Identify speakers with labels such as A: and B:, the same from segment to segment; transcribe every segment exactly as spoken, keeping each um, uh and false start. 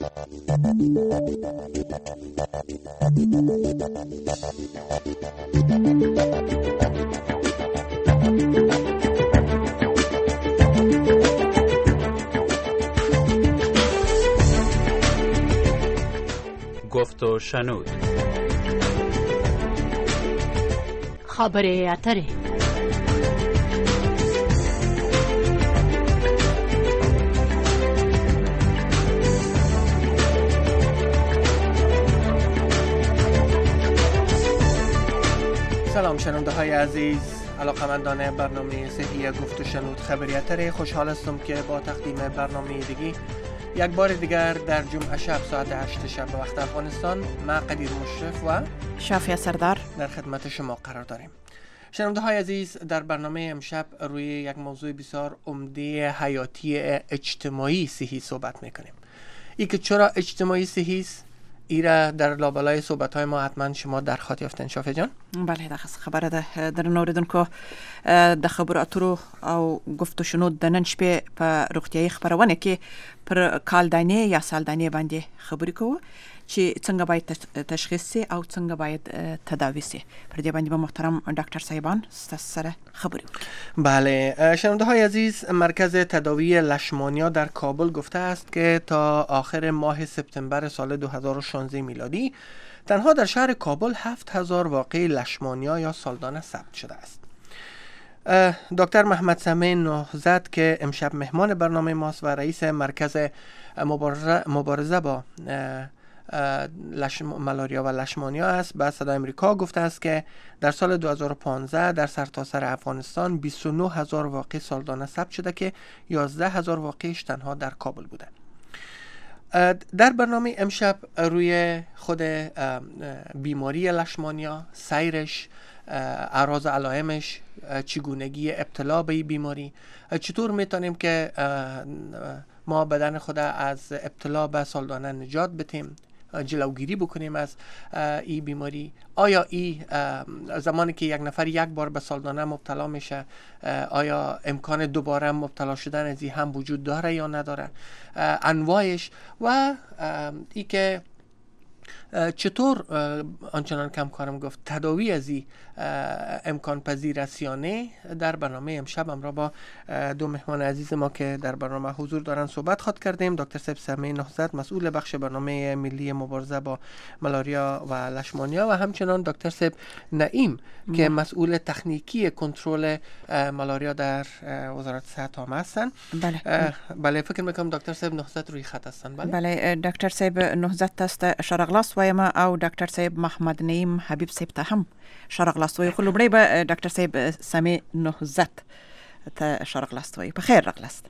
A: گفت و شنود.
B: خبر اتره.
C: سلام شنونده های عزیز، علاقمندان برنامه صحی گفت و شنود خبریاتره. خوشحال هستم که با تقدیم برنامه دیگی یک بار دیگر در جمعه شب ساعت هشت شب به وقت افغانستان ما قدیر مشرف و
B: شافیه سردار
C: در خدمت شما قرار داریم. شنونده های عزیز، در برنامه امشب روی یک موضوع بسیار عمده حیاتی اجتماعی صحی صحبت میکنیم. ای که چرا اجتماعی صحی است، ایرا در لابلای صحبت های ما حتما شما در خاطر یافتین. شافیه جان؟
B: بله، دغه خبره ده در نوریدونکو د خبرو اترو او گفت و شنود د نن شپې په روغتیايي خبرونه کې پر کالدانې یا سالدانې باندې خبرې کوو چې څنګه باید تشخیص سي او څنګه باید تداوی سي. پر دې باندې به محترم ډاکټر صاحبان سره خبرې وکړي.
C: بله شنونده های عزیز، مرکز تداوی لشمانیا در کابل گفته است که تا آخر ماه سپتامبر سال دو هزار و شانزده میلادی تنها در شهر کابل هفت هزار واقعه لشمانیا یا سالدانه ثبت شده است. دکتر محمد سمیع نهضت که امشب مهمان برنامه ماست و رئیس مرکز مبارزه, مبارزه با لشم... ملاریا و لشمانیا است، به صدای امریکا گفته است که در سال دو هزار و پانزده در سرتاسر افغانستان بیست و نه هزار واقعه سالدانه ثبت شده که یازده هزار واقعش تنها در کابل بوده. در برنامه امشب روی خود بیماری لشمانیا، سیرش، اعراض و علائمش، چگونگی ابتلا به این بیماری، چطور میتونیم که ما بدن خود از ابتلا به سالدانه نجات بدیم، جلوگیری بکنیم از این بیماری. آیا این زمانی که یک نفر یک بار به سالدانه مبتلا میشه، آیا امکان دوباره مبتلا شدن از این هم وجود داره یا نداره، انواعش و ای که چطور آنچنان کم کارم گفت تداوی از این امکان پذیر است یا نه. در برنامه امشب همراه با دو مهمان عزیز ما که در برنامه حضور دارن صحبت خواهد کردیم. دکتر صاحب سمیع نهضت، مسئول بخش برنامه ملی مبارزه با ملاریا و لشمانیا، و همچنان دکتر صاحب نعیم م. که مسئول تکنیکی کنترل ملاریا در وزارت صحت عامه هستن.
B: بله
C: بله فکر میکنم دکتر صاحب نهضت روی خط هستن. بله
B: بله دکتر صاحب نهضت است شرغلاس وایم او دکتر صاحب محمد نعیم حبیب صاحب ته هم شرغلاس وای. خو لومړی به دکتر صاحب سمیع نهضت ته شرغلاس وای. بخیر رغلاست.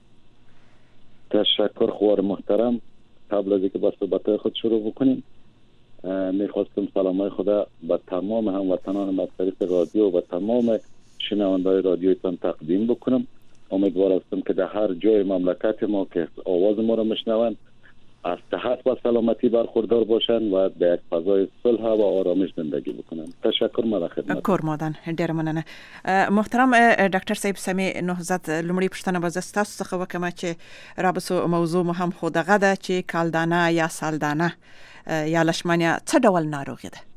D: تشکر خوار محترم. قبل از اینکه با صحبت خود شروع بکنیم میخواستم سلامای خدا به تمام هموطنان از طریق رادیو و تمام شنونده‌های رادیوتان تقدیم بکنم. امیدوار هستم که در هر جای مملکت ما که آواز ما را میشنوند از صحت و سلامتی برخوردار باشند و در یک فضای صلح و آرامش زندگی بکنند. تشکر. ما خدمت
B: کور مادن ډیر مننه. محترم ډاکټر صاحب سمیع نهضت، لومړی پوښتنه به زه تاسو څخه وکړم چې رابطه موضوع مو هم خو دغه ده چې کالدانه یا سالدانه یا لشمانیا څه ډول ناروغي ده؟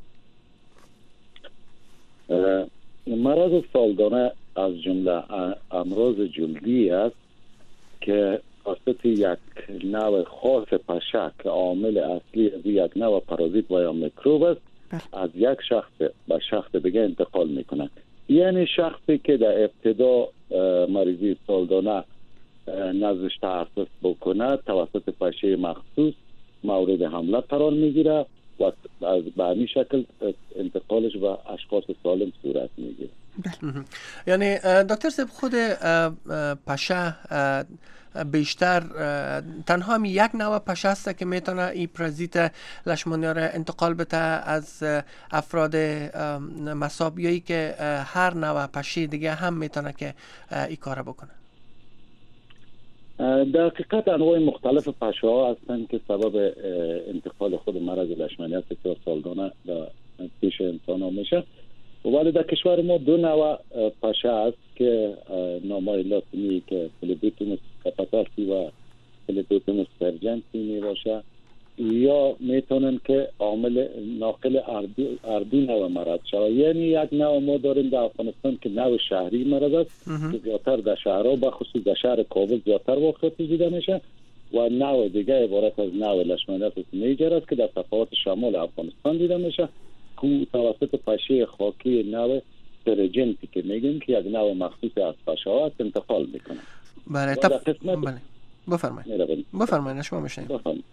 D: مرض سالدانه از جمله امراض جلدی است که توسط یک نوع خاص پشه که عامل اصلی از یک نوع پارازیت و یا میکروب است از یک شخص به شخص دیگه انتقال میکنه. یعنی شخصی که در ابتدا مریضی سالدانه نزدش تحسس بکنه توسط پشه مخصوص مورد حمله قرار میگیره و از به همین شکل انتقالش به اشخاص سالم صورت میگیره.
C: یعنی دکتر صاحب خود پشه بیشتر تنها می یک نوع پشه است که میتونه این پرازیت لشمانیا را انتقال بده از افراد مصابیایی که هر نوع پشه دیگه هم میتونه که این کار بکنه؟
D: در حقیقت انواع مختلف پشه ها هستند که سبب انتقال خود مرض لشمانیا بسیار سالدانه در پیش انسان ها میشه. ولی در کشور ما دو نوع پشه است که نامای لاتینی که فلیبوتوموس کاپاتاسی و فلیبوتوموس پرجنسی می باشه یا میتونن که عامل ناقل اردو اردو نوع مرض شود. یعنی یک نوع ما داریم در افغانستان که نوع شهری مرض است که زیادتر در شهرها بخصوص در شهر کابل زیادتر واقعیت دیده میشه و نوع دیگه عبارت از نوع لشمانیاسیس نیجر است که در صفحات شمال افغانستان دیده میشه که توسط پشه خاکی نوع ترجنتی که میگیم که یک نوع مخصوص از پشه ها است انتقال میکنه.
C: بله تف... بله بفرمایید بفرمایید شما میشنید.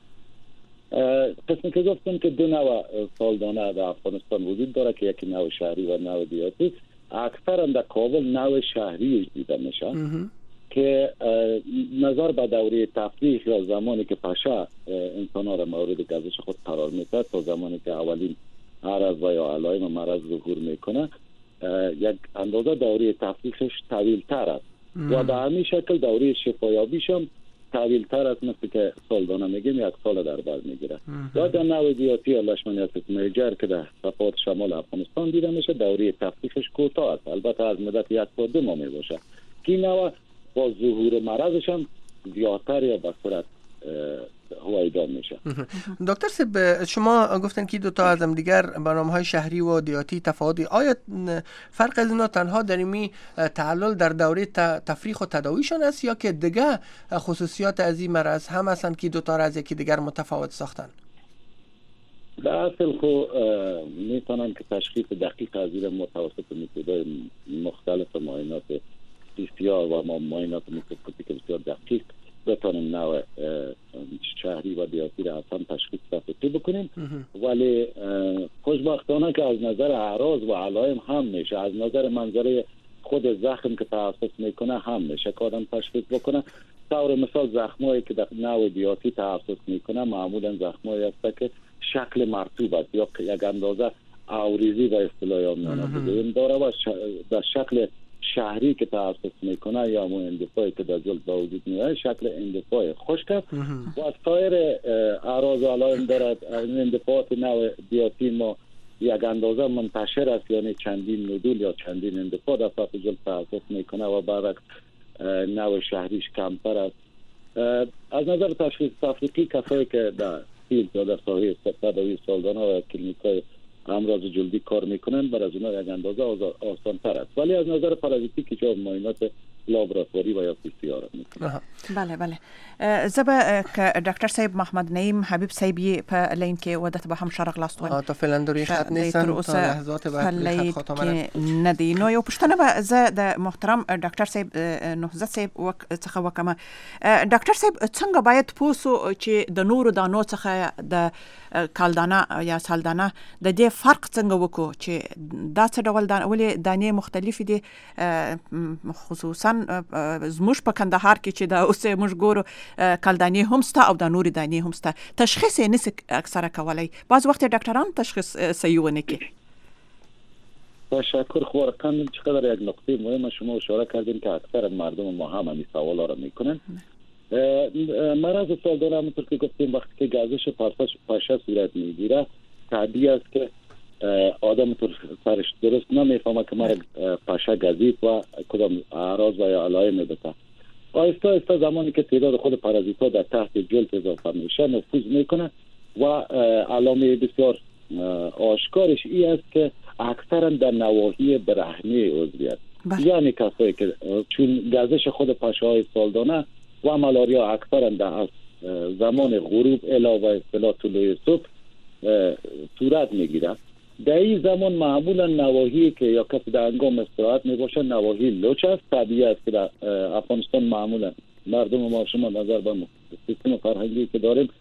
D: قسمی که گفتم که دو نوع سالدانه در افغانستان وجود داره که یکی نوع شهری و نوع دیاتی. اکثرا در کابل نوع شهری دیده میشه که نظر به دوره تفریح یا زمانی که پشه انسان ها را مورد گزش خود قرار میده تا زمانی که اولین عرض و یا علائم مرض ظهور میکنه یک اندازه دوره تفریحش طویل تر است و به همین شکل دوره شفایابیش هم طویل تر است، مثل که سالدانه میگیم یک سال در بر میگیره. یا در نوع دیاتی یا لشمانیاسیس نیجر که در صفحات شمال افغانستان دیده میشه دوره تفریحش کوتاه است، البته از مدت یک تا دو ماه میباشه که نوع با ظهور مرضش هم زیادتر یا به صورت هوایدان میشه.
C: دکتر صاحب شما گفتن که دو تا از هم دیگر برنامه‌های شهری و دیاتی تفاوتی، آیا فرق از اینا تنها در این تعلل در دوره تفریح و تداویشون است یا که دیگه خصوصیات از این مرض هم هستند که دو تا از یکی دیگر متفاوت ساختن؟
D: در اصل خو میتونن که تشخیص دقیق از این متوسط میتودهای مختلف معاینات بسیار و ما معاینات میکروسکوپیک بسیار دقیق بتونیم نوع شهری و دیاتی را هم تشخیص دقیقی بکنیم، ولی خوشبختانه که از نظر اعراض و علائم هم میشه، از نظر منظره خود زخم که تحسس میکنه هم میشه که آدم تشخیص بکنه. طور مثال زخمایی که در نوع دیاتی تحسس میکنه معمولا زخمایی هست که شکل مرطوب است یا یک اندازه اوریزی و اصطلاحی آمیانه بگویم داره و در شکل شهری که تحسس میکنه یا همون اندفاعی که در جلد با وجود میاد شکل اندفاع خشک است و از سایر اعراض و علائم دارد. اندفاعات نوع دیاتی ما یک اندازه منتشر است، یعنی چندین ندول یا چندین اندفاع در سطح جلد تحسس میکنه و برعکس نوع شهریش کمتر است. از نظر تشخیص تفریقی کسایی که در فیلد یا در ساحه تداوی سالدانه و کلینیک‌های امراض جلدی کار میکنن بر از اونا یک اندازه آسان تر است، ولی از نظر پارازیتیک که معاینات لابراتواری و یا پی سی آر میکنن.
B: بله بله زبا که دکتر صاحب محمد نعیم حبیب صاحبی په لین کې ودته به هم شرق لاستوال
C: تا فعلا دوری خط نیستن تا لحظات بعد خط ختمه
B: ندی نو یو پښتنه به زه د محترم ډاکټر صاحب نهزت صاحب وک څخه وکم. ډاکټر صاحب څنګه باید پوسو چې د نورو دانو څخه د کالدانه یا سالدانه د دې فرق څنګه وکړو چې دا څه ډول دانه ولې دانې مختلفې دي، خصوصا زموږ په کندهار کې چې دا اوس موږ ګورو کالدانې هم ستا او د نورې دانې هم ستا، تشخیص یې نسي اکثره کولای، بعض وخت ډاکټران تشخیص صحیح ونه کوي.
D: تشکر. خوارقاً چقدر یک نقطه مهم شما اشاره کردین که اکثر مردم ما هم همین سوالا را میکنن. مرض سالدانه همونطور که گفتیم وقتی که گزش پشه صورت میگیره طبیعی است که آدم طور سرش درست نمیفهمه که مرا پشه گزید و کدام اعراض و یا علائم بده. آهسته آهسته زمانی که تعداد خود پارازیت ها در تحت جلد اضافه میشه نفوذ میکنه و علامه بسیار آشکارش ای است که اکثرا در نواحی برهنه عضویت، یعنی کسایی که چون گزش خود پشه های سالدانه و ملاریا اکثرا در زمان غروب علاوه اصطلاح طلوع صبح صورت میگیره، در این زمان معمولا نواحی که یا کسی در انگام استراحت میباشه نواحی لوچ است. طبیعی است که در افغانستان معمولا مردم ما شما نظر به سیستم فرهنگی که داریم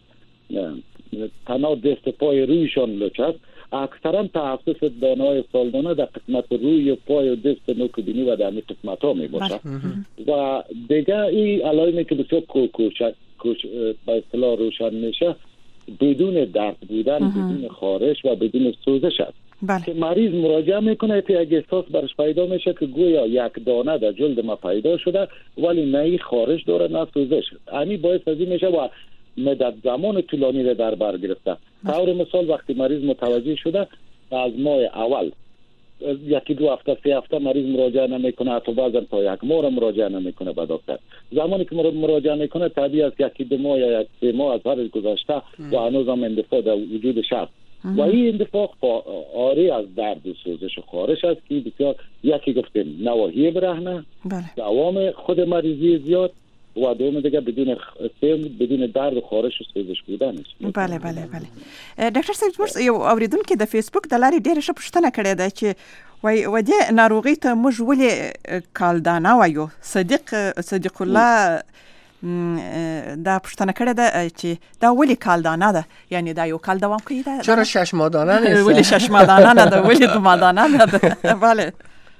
D: تنها دست پای رویشان لوچ است. اکثرا تخصص دانه‌های سالدانه در قسمت روی پای و دست نوک بینی و در این قسمت ها میباشه و دیگه این علائمی که بسیار کوچ به اصطلاح روشن میشه بدون درد بودن، بدون خارش و بدون سوزش است.
B: بله.
D: که مریض مراجعه میکنه که یک احساس برش پیدا میشه که گویا یک دانه در جلد ما پیدا شده ولی نه خارش داره نه سوزش. همین باعث از این میشه و مدت زمان طولانی را در بر گرفته. طور مثال وقتی مریض متوجه شده از ماه اول یکی دو هفته سه هفته مریض مراجعه نمیکنه، حتی بعضا تا یک ماه مراجعه نمیکنه به دکتر. زمانی که مراجعه میکنه طبیعی است یکی دو ماه یا یک سه ماه از هر گذشته و هنوز هم اندفاع در وجود شخص و این اندفاع آری از درد و سوزش و خارش است که بسیار یکی گفتیم نواحی برهنه، دوام خود مریضی زیاد و دوم دیگه بدون بدون درد و خارش و سوزش بودنش.
B: بله بله بله. ډاکټر صاحب موږ یو اوریدونکو د فیسبوک د لارې ډېر ښه پوښتنه کړې ده چې وای و دې ناروغي ته موږ ولې کالدانه وایو. صدیق صدیق الله دا پوښتنه کړې ده چې دا ولې کالدانه ده، یعنی دا یو کال دوام کوي ده.
C: چرا شش ماهانه نیست؟
B: ولې شش ماهانه نه ده، ولې دو ماهانه نه ده؟ بله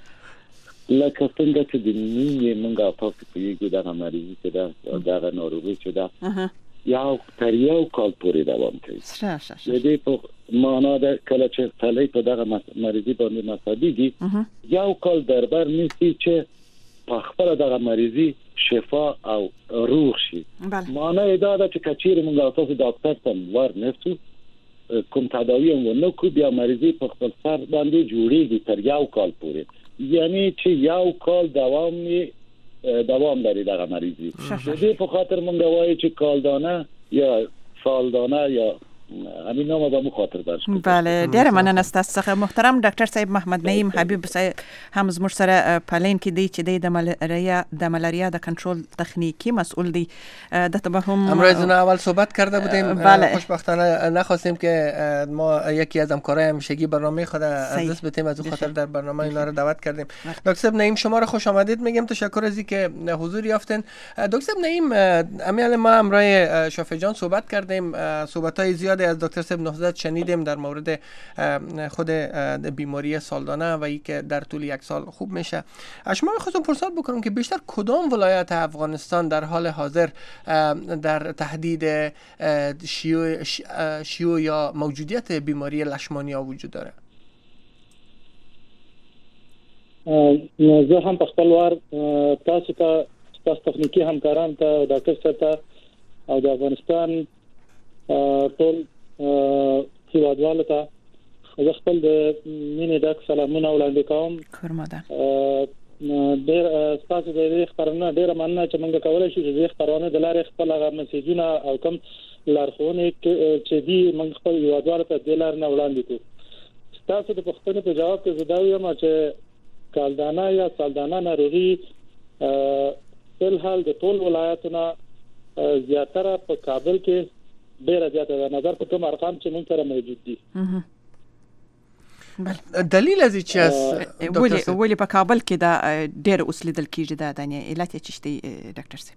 D: لکه څنګه چې د نیمې منګه تاسو پیږو دغه مریضي چې ده دغه ناروغي چې ده یو تر یو کال پورې دوام کوي. د دې په معنا ده کله چې سړی په دغه مریضي باندې مصابيږي یو کال دربر نیسي چې په خپل دغه مریضي شفا او روغ شي. معنا دا ده چې کچیر موږ تاسو ډاکټر ته ور نفسو کوم تداوی هم نه کو بیا مریضي په خپل سر باندې جوړیږي تر یو کال پورې، یعنی چې یو کال دوام می دوام داری دغه مریضی. د دې په خاطر مونږ وایو چې کالدانه یا سالدانه یا همین نام به مخاطر برش کنیم.
B: بله ډیره مننه ستاسو څخه محترم ډاکټر صاحب محمد نعیم حبیب صاحب هم زموږ سره پالین کې دی چې د ملاریا د ملاریا د کنترل تخنیکی مسئول دی. د ته هم
C: امروز نه اول صحبت کرده بودیم. بله. خوشبختانه نخواستیم که ما یکی از همکارای همیشگی برنامه خود از دست بدیم، از اون خاطر در برنامه اینا رو دعوت کردیم. دکتر صاحب نعیم شما رو خوش آمدید میگم، تشکر از اینکه حضور یافتین. دکتر صاحب نعیم امیال ما همراه شافعی جان صحبت کردیم، صحبت‌های زیادی از دکتر صاحب نهضت شنیدیم در مورد خود بیماری سالدانه و ای که در طول یک سال خوب میشه. از شما می‌خواستم پرسش بکنم که بیشتر کدام ولایت افغانستان در حال حاضر در تهدید شیوع شیوع یا موجودیت بیماری لشمانیا وجود داره؟
A: زه هم په خپل وار تاسو ته تاسو تخنیکی همکاران ته ډاکټر صاحب او د افغانستان ټول هیوادوالو ته زه خپل د مینې ډک سلامونه وړاندې کوم.
B: خورماده
A: ډېر تاسو د دې خبرونه ډېر مننه چې موږ کولای شو چې دې خبرونه د لارې خپل هغه میسجونه او کوم لارښوونې چې دي موږ خپل هیوادوالو ته د لار نه وړاندې کوو. تاسو د پوښتنې په جواب کې زه دا وایم چې کالدانه یا سالدانه ناروغي په حال د ټول ولایتونو زیاتره په کابل کې ډېر زیاته ده، نظر په کوم ارقام چې موږ سره موجود دي.
C: دلیل از چی است
B: ولی ولی په کابل کې دا ډېر اوس لیدل کیږي دا د علت چې شته ډاکټر صاحب؟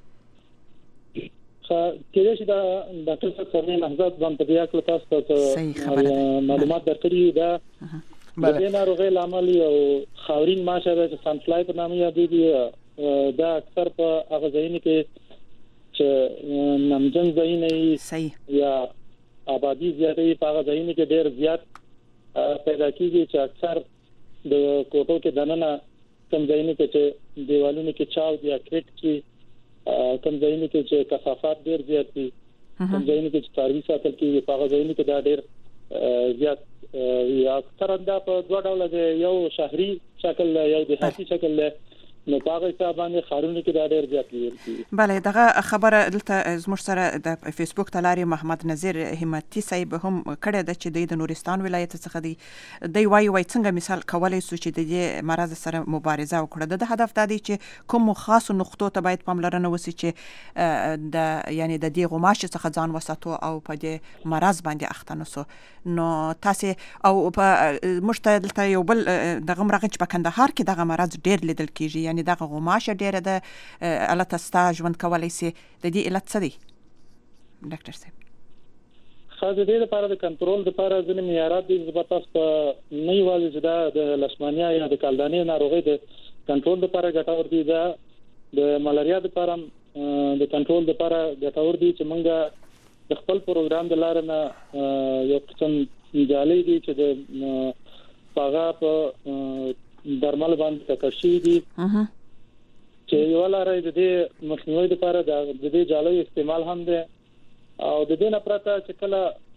A: خا کله چې دا ډاکټر صاحب سره نهضت باندې په یو کله تاسو ته معلومات درکړي دا د ناروغي لامل او خاورین ماشه د سانفلای په نامه یادېږي. دا اکثر په هغه ځایونو کې چې نمجن ځایونه یا آبادی زیاتې په هغه ځایونو کې ډېر زیات پیدا کیږي چې اکثر د کوټو کې دننه کم ځایونه کې چې دیوالونو کې چاو یا کریک چې کم ځایونه کې چې کثافات ډېر زیات دي، کم ځایونه کې چې څاروي ساتل کیږي په هغه ځایونو کې دا ډېر زیات یا اکثر دا په دوه ډوله دی، یو شهري شکل یو دیهاتي شکل نو پاغه حسابانه خارونه کې دا ډېر زیات دي.
B: بله دغه خبره دلته زموږ سره د فیسبوک تلاري محمد نذیر همتی صاحب هم کړه د چې د نورستان ولایت څخه دی. دی وایي وای څنګه مثال کولای سو چې د دې مرض سره مبارزه وکړه. د هدف دا دی چې کوم خاص نقطو ته باید پاملرنه وسی چې د یعنی د دې غماش څخه ځان وساتو او په دې مرض باندې اخته نسو. نو تاسو او په مشتدلته یو بل دغه مرغه چې په کندهار کې دغه مرض ډېر لیدل کیږي، یعنی دغه غماشه ډیره ده الته ستا ژوند کولای سي. د دې علت څه دی ډاکټر صاحب؟
A: خاصه دې لپاره د کنټرول لپاره ځینې معیارات دي چې تاسو ته نه یوازې چې دا د لشمانیا یا د کالدانې ناروغي د کنټرول لپاره ګټور دي، دا د ملاریا لپاره د کنټرول لپاره ګټور دي چې موږ د خپل پروګرام د لارې نه یو قسم جالي دي چې د پاغا په درمل باندې تکشي دي چې یو لاره د مخنیوي لپاره د دې جالي استعمال هم ده او د دې نه پرته چې کله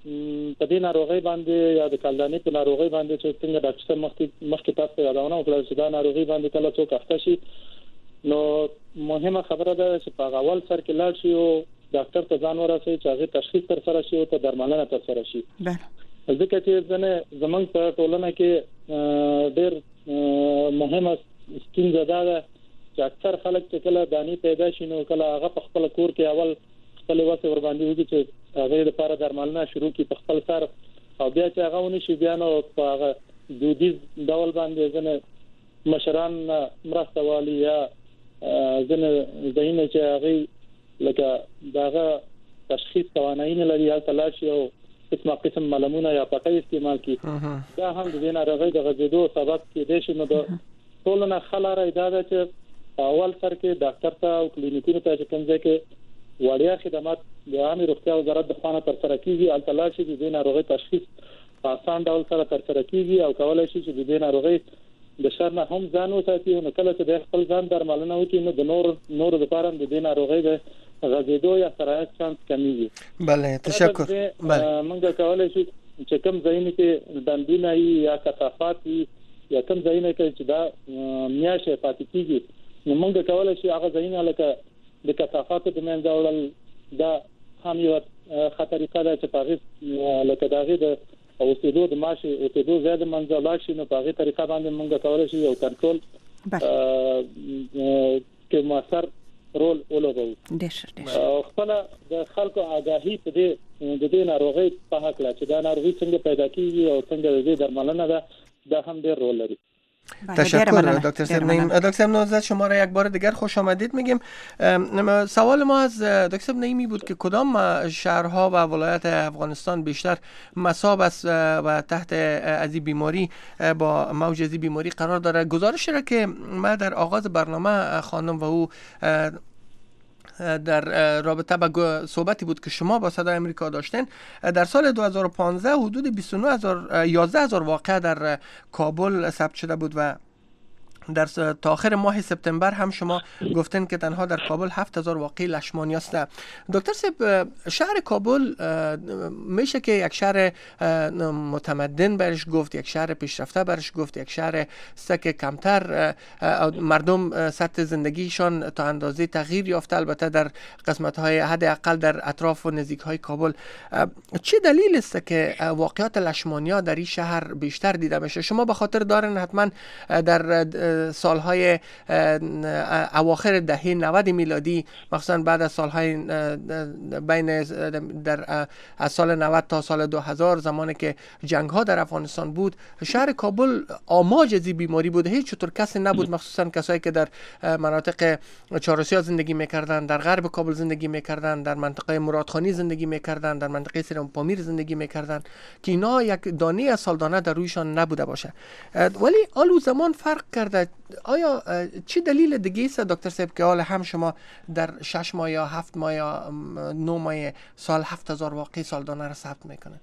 A: په دې ناروغي باندې یا د کلدانې په ناروغي باندې چې څنګه ډاکټر مخکې مخکې تاسو یادونه وکړه چې دا ناروغي باندې کله څوک اخته شي نو مهمه خبره ده چې په اول سر کې لاړ شي او ډاکټر ته ځان ورسوي چې هغه تشخیص تر سره شي او ته درملنه تر سره شي. ځکه چې ځنه زمونږ په ټولنه کې ډېر مهمه ستونزه ده چې اکثر خلک چې کله دانی پیدا شي نو کله هغه په خپل کور کې اول خپل واسه ور باندې وږي چې هغه لپاره درملنه شروع کی په خپل سر او بیا چې هغه ونی شي بیا نو په هغه دودیز ډول باندې ځنه مشران مرسته والی یا ځنه زینه چې هغه لکه داغه تشخیص قوانین لري یا تلاشي او قسمه قسم ملمونه یا پټي استعمال کی دا هم د دینه راغی د غزیدو سبب کې د شنو د ټولنه خلاره اجازه چې اول سر کې ډاکټر ته او کلینیکونو ته چې کوم ځای کې وړیا خدمات د عامه روغتیا وزارت د خانه تر سره کیږي او تلاشي د دې ناروغي تشخیص په آسان ډول سره تر سره کیږي او کولای شي چې د دې ناروغي د شر نه هم ځان وساتي نو کله چې د خپل ځان درملنه وکړي نو د نور نور لپاره د دې ناروغي د غزیدو یا سرایت چانس کمیږي.
C: بله تشکر.
A: بله موږ کولای شو چې کوم ځای کې دندونه یا کثافات یا کوم ځای نه کې چې دا میاشه پاتې کیږي نو موږ کولای شو هغه ځای نه لکه د کثافاتو د منځ وړل دا هم یو خطرې ده چې پاغه لکه داغه د اوسېدو د ماشه اوسېدو زیاده منځ لا شي نو پاغه طریقه باندې موږ کولای شو یو کنټرول کې موثر رول ولوبو. ډېر خپل د خلکو آگاهی په دې د دې ناروغي په حق لا چې دا ناروغي څنګه پیدا کیږي او څنګه د درملنه ده دا هم ډېر رول لري.
C: تشکر دکتر صاحب نعیم. دکتر صاحب نوزاد شما را یک بار دیگر خوش آمدید میگیم. سوال ما از دکتر صاحب نعیمی بود که کدام شهرها و ولایت افغانستان بیشتر مصاب است و تحت از این بیماری با موج از این بیماری قرار داره. گزارشی را که ما در آغاز برنامه خانم و او در رابطه با صحبتی بود که شما با صدای امریکا داشتین در سال دو هزار و پانزده حدود بیست و نه هزار یازده هزار واقعه در کابل ثبت شده بود و در تا آخر ماه سپتامبر هم شما گفتن که تنها در کابل هفت هزار واقعه لشمانی است. دکتر صاحب شهر کابل میشه که یک شهر متمدن برش گفت، یک شهر پیشرفته برش گفت، یک شهر است که کمتر مردم سطح زندگیشان تا اندازه تغییر یافته، البته در قسمت های حداقل در اطراف و نزدیک های کابل. چه دلیل است که واقعات لشمانیا در این شهر بیشتر دیده میشه؟ شما به خاطر دارن حتما در سالهای اواخر دهه نود میلادی مخصوصا بعد از سالهای بین در از سال نود تا سال دو هزار زمانی که جنگ ها در افغانستان بود شهر کابل آماج از این بیماری بود. هیچ چطور کسی نبود مخصوصا کسایی که در مناطق چهارسیا زندگی میکردن، در غرب کابل زندگی میکردن، در منطقه مرادخانی زندگی میکردن، در منطقه سرم پامیر زندگی میکردن که اینا یک دانه از سالدانه در رویشان نبوده باشه. ولی آلو زمان فرق کرده. آیا چی دلیل دیگه است دکتر صاحب که حالا هم شما در شش ماه یا هفت ماه یا نه ماه سال هفت هزار واقعی سالدانه را ثبت میکنند؟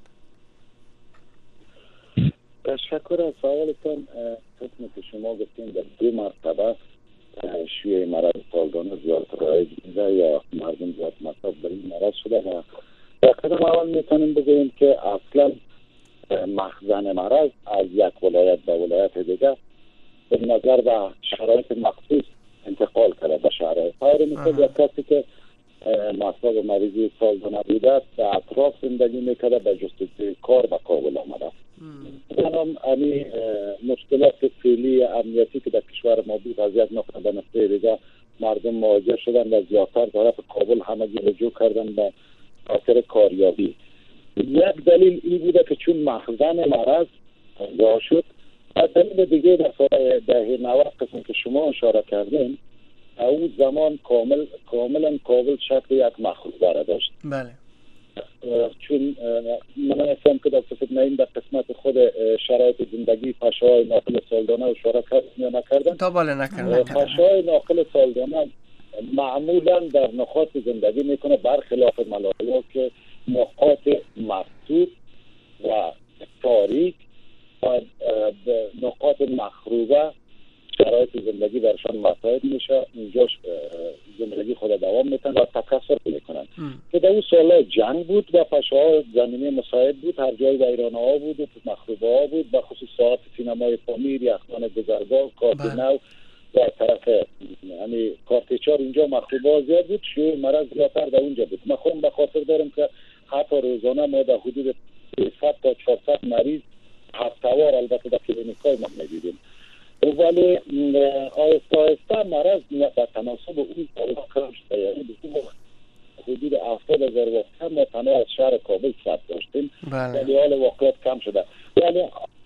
D: تشکر از سوالتون. قسمی که شما گفتین در دو مرتبه شیوع مرض سالدانه زیاد رایج میده یا مردم زیاد مصاب در این مرض شده و در قدم اول میتونیم بگوییم که اصلا مخزن مرض از یک ولایت به ولایت دیگه به نظر و شرایط مخصوص انتقال کرده به شهرهای خیر. مثل یک کسی که مصاب مریضی سالدانه بوده به اطراف زندگی میکرده به جستجوی کار به کابل آمده. بنام امی مشکلات فعلی امنیتی که در کشور ما بود از یک نقطه به نقطه دیگه مردم مواجه شدن و زیادتر طرف کابل همگی رجوع کردن به خاطر کاریابی. یک دلیل این بوده که چون مخزن مرض پیدا شد. از دلیل دیگه در سال دهه نود قسم که شما اشاره کردین اون زمان کامل کاملا کابل شکل یک مخروبه را داشت.
C: بله.
D: چون من هستم که دکتر صاحب نعیم در قسمت خود شرایط زندگی پاشای ناقل سالدانه اشاره کردن یا نکردن؟
C: تا بله نکردن.
D: پاشای ناقل سالدانه معمولا در نقاط زندگی میکنه برخلاف ملالا که نقاط مفتوح و تاریک و نقاط مخروبه شرایط زندگی برشان مساعد میشه، اینجاش زندگی خود دوام میتن و تکثر میکنن که در اون سال جنگ بود و پشه‌ها زمینه مساعد بود، هر جای ویرانه ها بود و مخروبه ها بود، به خصوص ساعت سینمای پامیر، یخچال گذرگاه، کارت نو و طرف یعنی کارتچار اینجا مخروبه ها زیاد بود. شیوع مرض زیادتر در اونجا بود. من خودم به خاطر دارم که حتی روزانه ما در حدود صد تا چهارصد مریض هفته‌وار البته در کلینیکای ما می‌دیدیم. ولی آهسته آهسته مرض به تناسب اون کم شده، یعنی حدود هفتاد هزار واقعا ما تنها از شهر کابل ثبت داشتیم، ولی حال واقعیت کم شده. ولی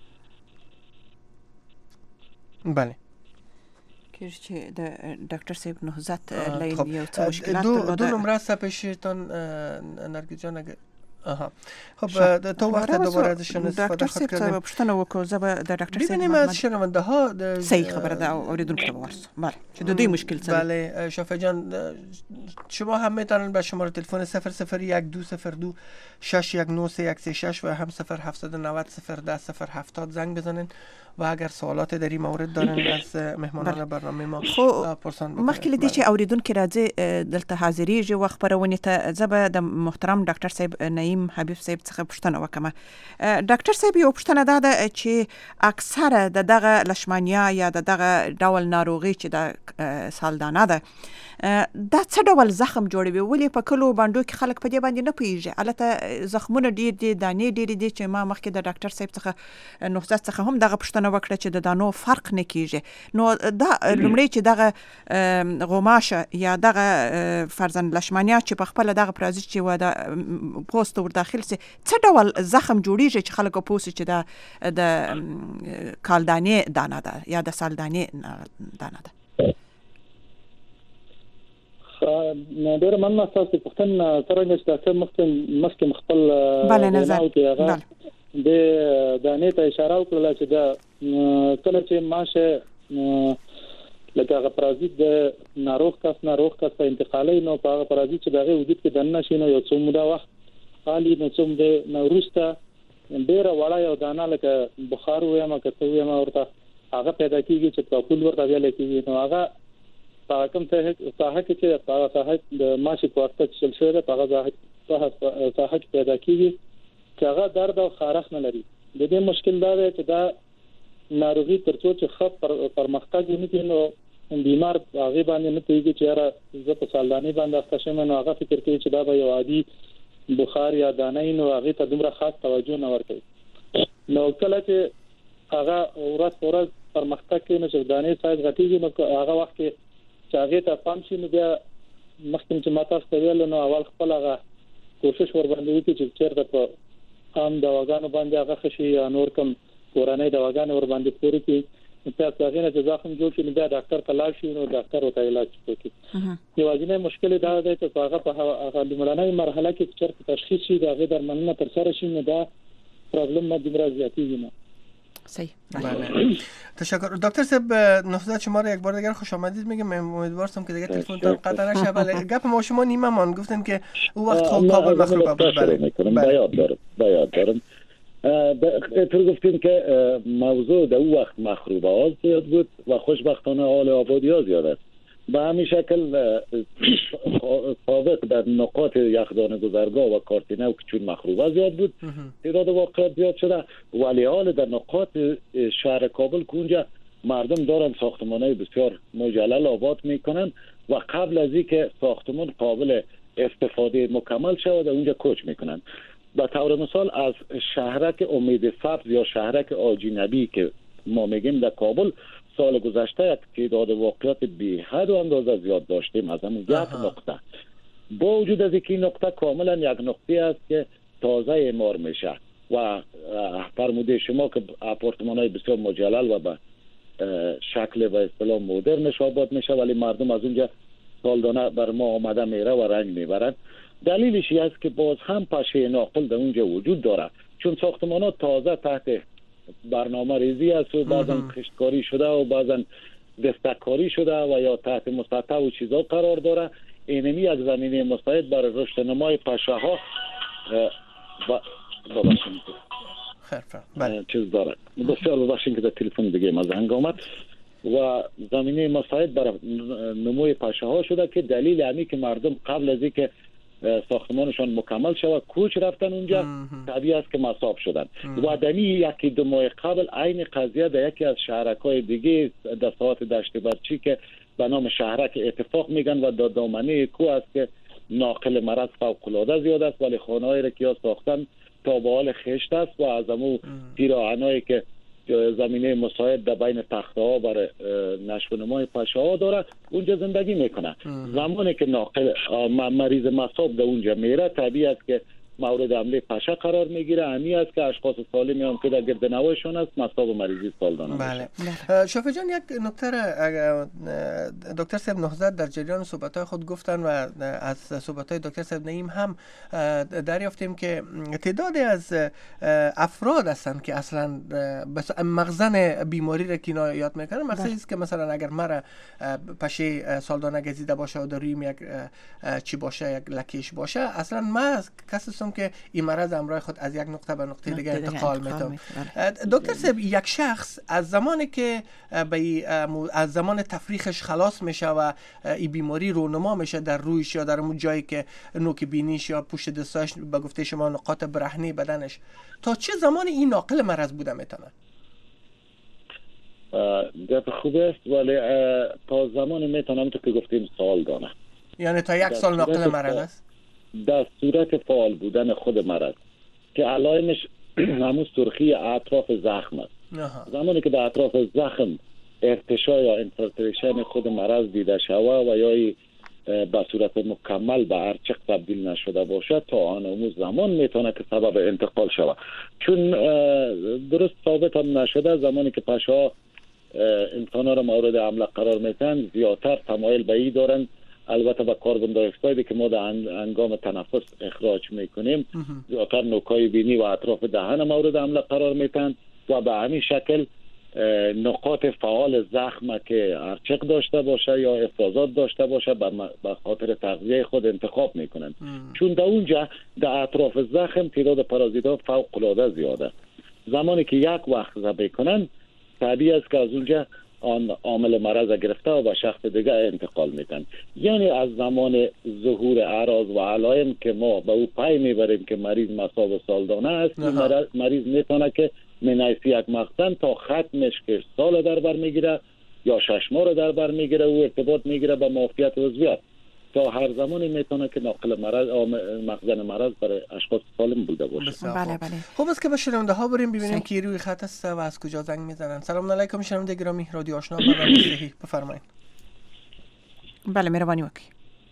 C: بله
B: که دکتر صاحب نهضت لین یو څه مشکلات
C: دو دو نمره سپشتان نرگس جان اگه آها خب تو وقت دوباره ازشون استفاده
B: خود کردیم. دکتر صاحب پښتنه وکړو زه به د ډاکټر صاحب
C: ببینیم از شنونده ها
B: صحیح خبره ده اوریدونکو ته ورسو. بله چې د دې مشکل څه.
C: بله شافعی جان شما هم میتونید به شماره تلفن صفر صفر یک دو صفر دو شش یک نه سه یک سه شش و هم صفر هفت نه صفر صفر ده صفر هفتاد زنگ بزنین و اگر سوالات در این مورد دارن از مهمانان برنامه ما پرسان بکنید.
B: مخکې دې چې اوریدونکو راځي دلته حاضرېږي و خبرونه ته زه به د محترم ډاکټر صاحب نعیم حبیب صاحب څخه پوښتنه وکم. ډاکټر صاحب یو پوښتنه ده چې اکثره د دغه لشمانیا یا د دغه ډول ناروغي چې د سالدانه ده دا څه ډول زخم جوړوي؟ ولې په کلو باندې کې خلک په دې باندې نه پیږي؟ البته زخمونه ډیر دي، دانې ډیر دي چې ما مخکې د ډاکټر صاحب څخه نهضت څخه هم دغه پوښتنه وکړه چې د دانو فرق نه کیږي. نو دا لمړی چې دغه غوماشه یا دغه فرزن لشمانیا چې په خپل دغه پرازیت چې و د پوست ور داخل سي څه ډول زخم جوړیږي چې خلک په پوست چې د د کالدانې دانه ده یا د سالدانې دانه ده؟
A: نه ډېر مننه تاسو پوښتنه څنګه چې تاسو مخکې مخکې خپل
B: بله نظر
A: بله د دانې ته اشاره وکړه چې دا کله چې ماشه لکه هغه پرازیت د ناروغ کس ناروغ کس ته انتقالي نو په هغه پرازیت چې دغه وجود کې دننه شي نو یو څو موده وخت حالي نو څوم د نوروسته ډېر وړا یو دانه لکه بخار وایم که څه وایم ورته هغه پیدا کیږي چې په پول ورته ویل کیږي. نو هغه په کوم ته ساحه کې چې په ساحه د ماشي په واسطه چې شلشه په هغه ساحه کې پیدا کیږي چې هغه درد او خارښ نه لري. د دې مشکل دا دی چې دا ناروغي ترڅو چې خپ پر پرمختګ نه کوي نو بیمار هغه باندې نه پیږي چې را زه په سالدانې باندې اخته شم نو هغه فکر کوي چې دا به یو عادي بخار یا دانه نو هغه ته دومره خاص توجه نه ورکوي. نو کله چې هغه ورځ ورځ پرمختګ کوي نو چې دانې سایز غټیږي نو هغه وخت کې چې هغه ته پام شي نو بیا مخکې چې ماته ستویل نو اول خپل هغه کوشش ور باندې وکړي چې چیرته په عام دواګانو باندې هغه خشي یا نور کوم کورنۍ دواګانو ور باندې پوری کی په تاسو نه چې زخم جوړ شي نو بیا ډاکټر ته لاړ شي نو ډاکټر ورته علاج کوي. یو ځینې مشکل دا ده چې هغه په هغه لومړنۍ مرحله کې چې تشخیص شي دا غي درملنه تر سره شي نو دا پرابلم ما دیمرا زیاتیږي نه.
B: صحیح.
C: بله تشکر دکتر صاحب. نهضت شما رو یک بار دیگر خوش آمدید میگم. امیدوارم که دیگه تلفنتون قطع نشه. بله گپ ما شما نیمه مان گفتن که او وقت خوب کابل مخروبه بود.
D: بله یاد دارم یاد دارم تو گفتین که موضوع در اون وقت مخروبه ها زیاد بود و خوشبختانه حال آبادی ها زیاد است. به همین شکل سابق در نقاط یخدان گذرگاه و کارتینو که چون مخروبه زیاد بود تعداد واقعات زیاد شده، ولی حال در نقاط شهر کابل که اونجا مردم دارن ساختمانهای بسیار مجلل آباد میکنن و قبل از اینکه ساختمان قابل استفاده مکمل شود اونجا کوچ میکنن. به طور مثال از شهرک امید سبز یا شهرک آجی نبی که ما میگیم در کابل سال گذشته یک تعداد واقعات بی حد و اندازه زیاد داشتیم از همون یک نقطه. با وجود از اینکه این نقطه کاملا یک نقطه است که تازه اعمار میشه و فرموده شما که آپارتمان‌های بسیار مجلل و به شکل و اصطلاح مدرنش آباد میشه، ولی مردم از اونجا سالانه بر ما آمده میره و رنگ میبرن. دلیلش این است که باز هم پشه ناقل در اونجا وجود داره، چون ساختمان‌ها تازه تحت برنامه ریزی است و بعضا خشتکاری شده و بعضا دستکاری شده و یا تحت مسطح و چیزا قرار داره. اینمی یک زمینه مساعد برای رشد نمای پشه ها و ببخشید
C: بله
D: چیز داره. بسیار ببخشید که در تلفن دیگه ما زنگ آمد. و زمینه مساعد برای نموی پشه ها شده که دلیل همی که مردم قبل از اینکه ساختمانشان مکمل شود کوچ رفتن اونجا، طبیعی است که مصاب شدن. و دمی یکی دو ماه قبل عین قضیه در یکی از شهرک‌های دیگه دستات دشت برچی که به نام شهرک اتفاق میگن و در دامنه کو است که ناقل مرض فوق‌العاده زیاد است، ولی خانه‌ای را که ساختن تا به حال خشت است و از امو پیراهنایی که زمینه مساعد در بین تخته ها برای نشو و نمای پشه ها داره اونجا زندگی میکنه. زمانی که ناقل مریض مصاب در اونجا میره طبیعی است که مورد حمله پشه قرار میگیره. همی است که اشخاص سالمی هم که در گردنوایشان است مصاب مریضی سالدانه
C: بله. شفیع جان، یک نکته دکتر صاحب نهضت در جریان صحبت‌های خود گفتن و از صحبت‌های دکتر صاحب نعیم هم دریافتیم که تعدادی از افراد هستند که اصلا مخزن بیماری را کنایات میکنن. مثلا است که مثلا اگر مرا پشه سالدانه گزیده باشه و در رویم یک چی باشه، یک لکیش باشه، اصلا ما کسی که این مرض امرای خود از یک نقطه به نقطه دیگه انتقال میده. دکتر صاحب، یک شخص از زمانی که به از زمان تفریخش خلاص میشه و این بیماری رونما میشه در رویش یا در اون جایی که نوک بینیش یا پشت دستاش به گفته شما نقاط برهنه بدنش، تا چه زمان این ناقل مرض بوده میتونه؟
D: گپ خوب است، ولی تا زمان میتونم تو که گفتیم سال دانه،
C: یعنی تا یک سال ناقل مرض است.
D: در صورت فعال بودن خود مرض که علائمش همون سرخی اطراف زخم است. زمانی که در اطراف زخم ارتشا یا انفلتریشن خود مرض دیده شود و یا به صورت مکمل به ارچق تبدیل نشده باشه، تا آن اون زمان میتونه که سبب انتقال شود. چون درست ثابت هم نشده زمانی که پشه انسان‌ها را مورد حمله قرار میتن زیادتر تمایل به این دارن، البته با کربن دی اکساید که ما در هنگام تنفس اخراج میکنیم زیادتر نوکای بینی و اطراف دهن مورد حمله قرار میتن و به همین شکل نقاط فعال زخم که ارچق داشته باشه یا افرازات داشته باشه به خاطر تغذیه خود انتخاب میکنن. چون در اونجا در اطراف زخم تعداد پارازیت‌ها فوق العاده زیاده. زمانی که یک وقت ذبح کنن طبیعی است که از اونجا آن عامل مرض گرفته و به شخص دیگه انتقال میدن. یعنی از زمان ظهور اعراض و علائم که ما به او پی میبریم که مریض مصاب سالدانه است، مریض, مریض میتونه که من یک مخزن تا ختمش که سال در بر میگیره یا شش ماه در بر میگیره و ارتباط میگیره با معافیت عضویت. تا هر زمانی میتونه که ناقل مرض مخزن مرض برای اشخاص سالم بوده باشه.
B: بله بله.
C: خب است که به شنونده ها بریم ببینیم که روی خط است و از کجا زنگ میزنن. سلام علیکم شنونده گرامی رادیو آشنا، برنامه صحیح بفرمایید.
B: بله مهربانی وکیل.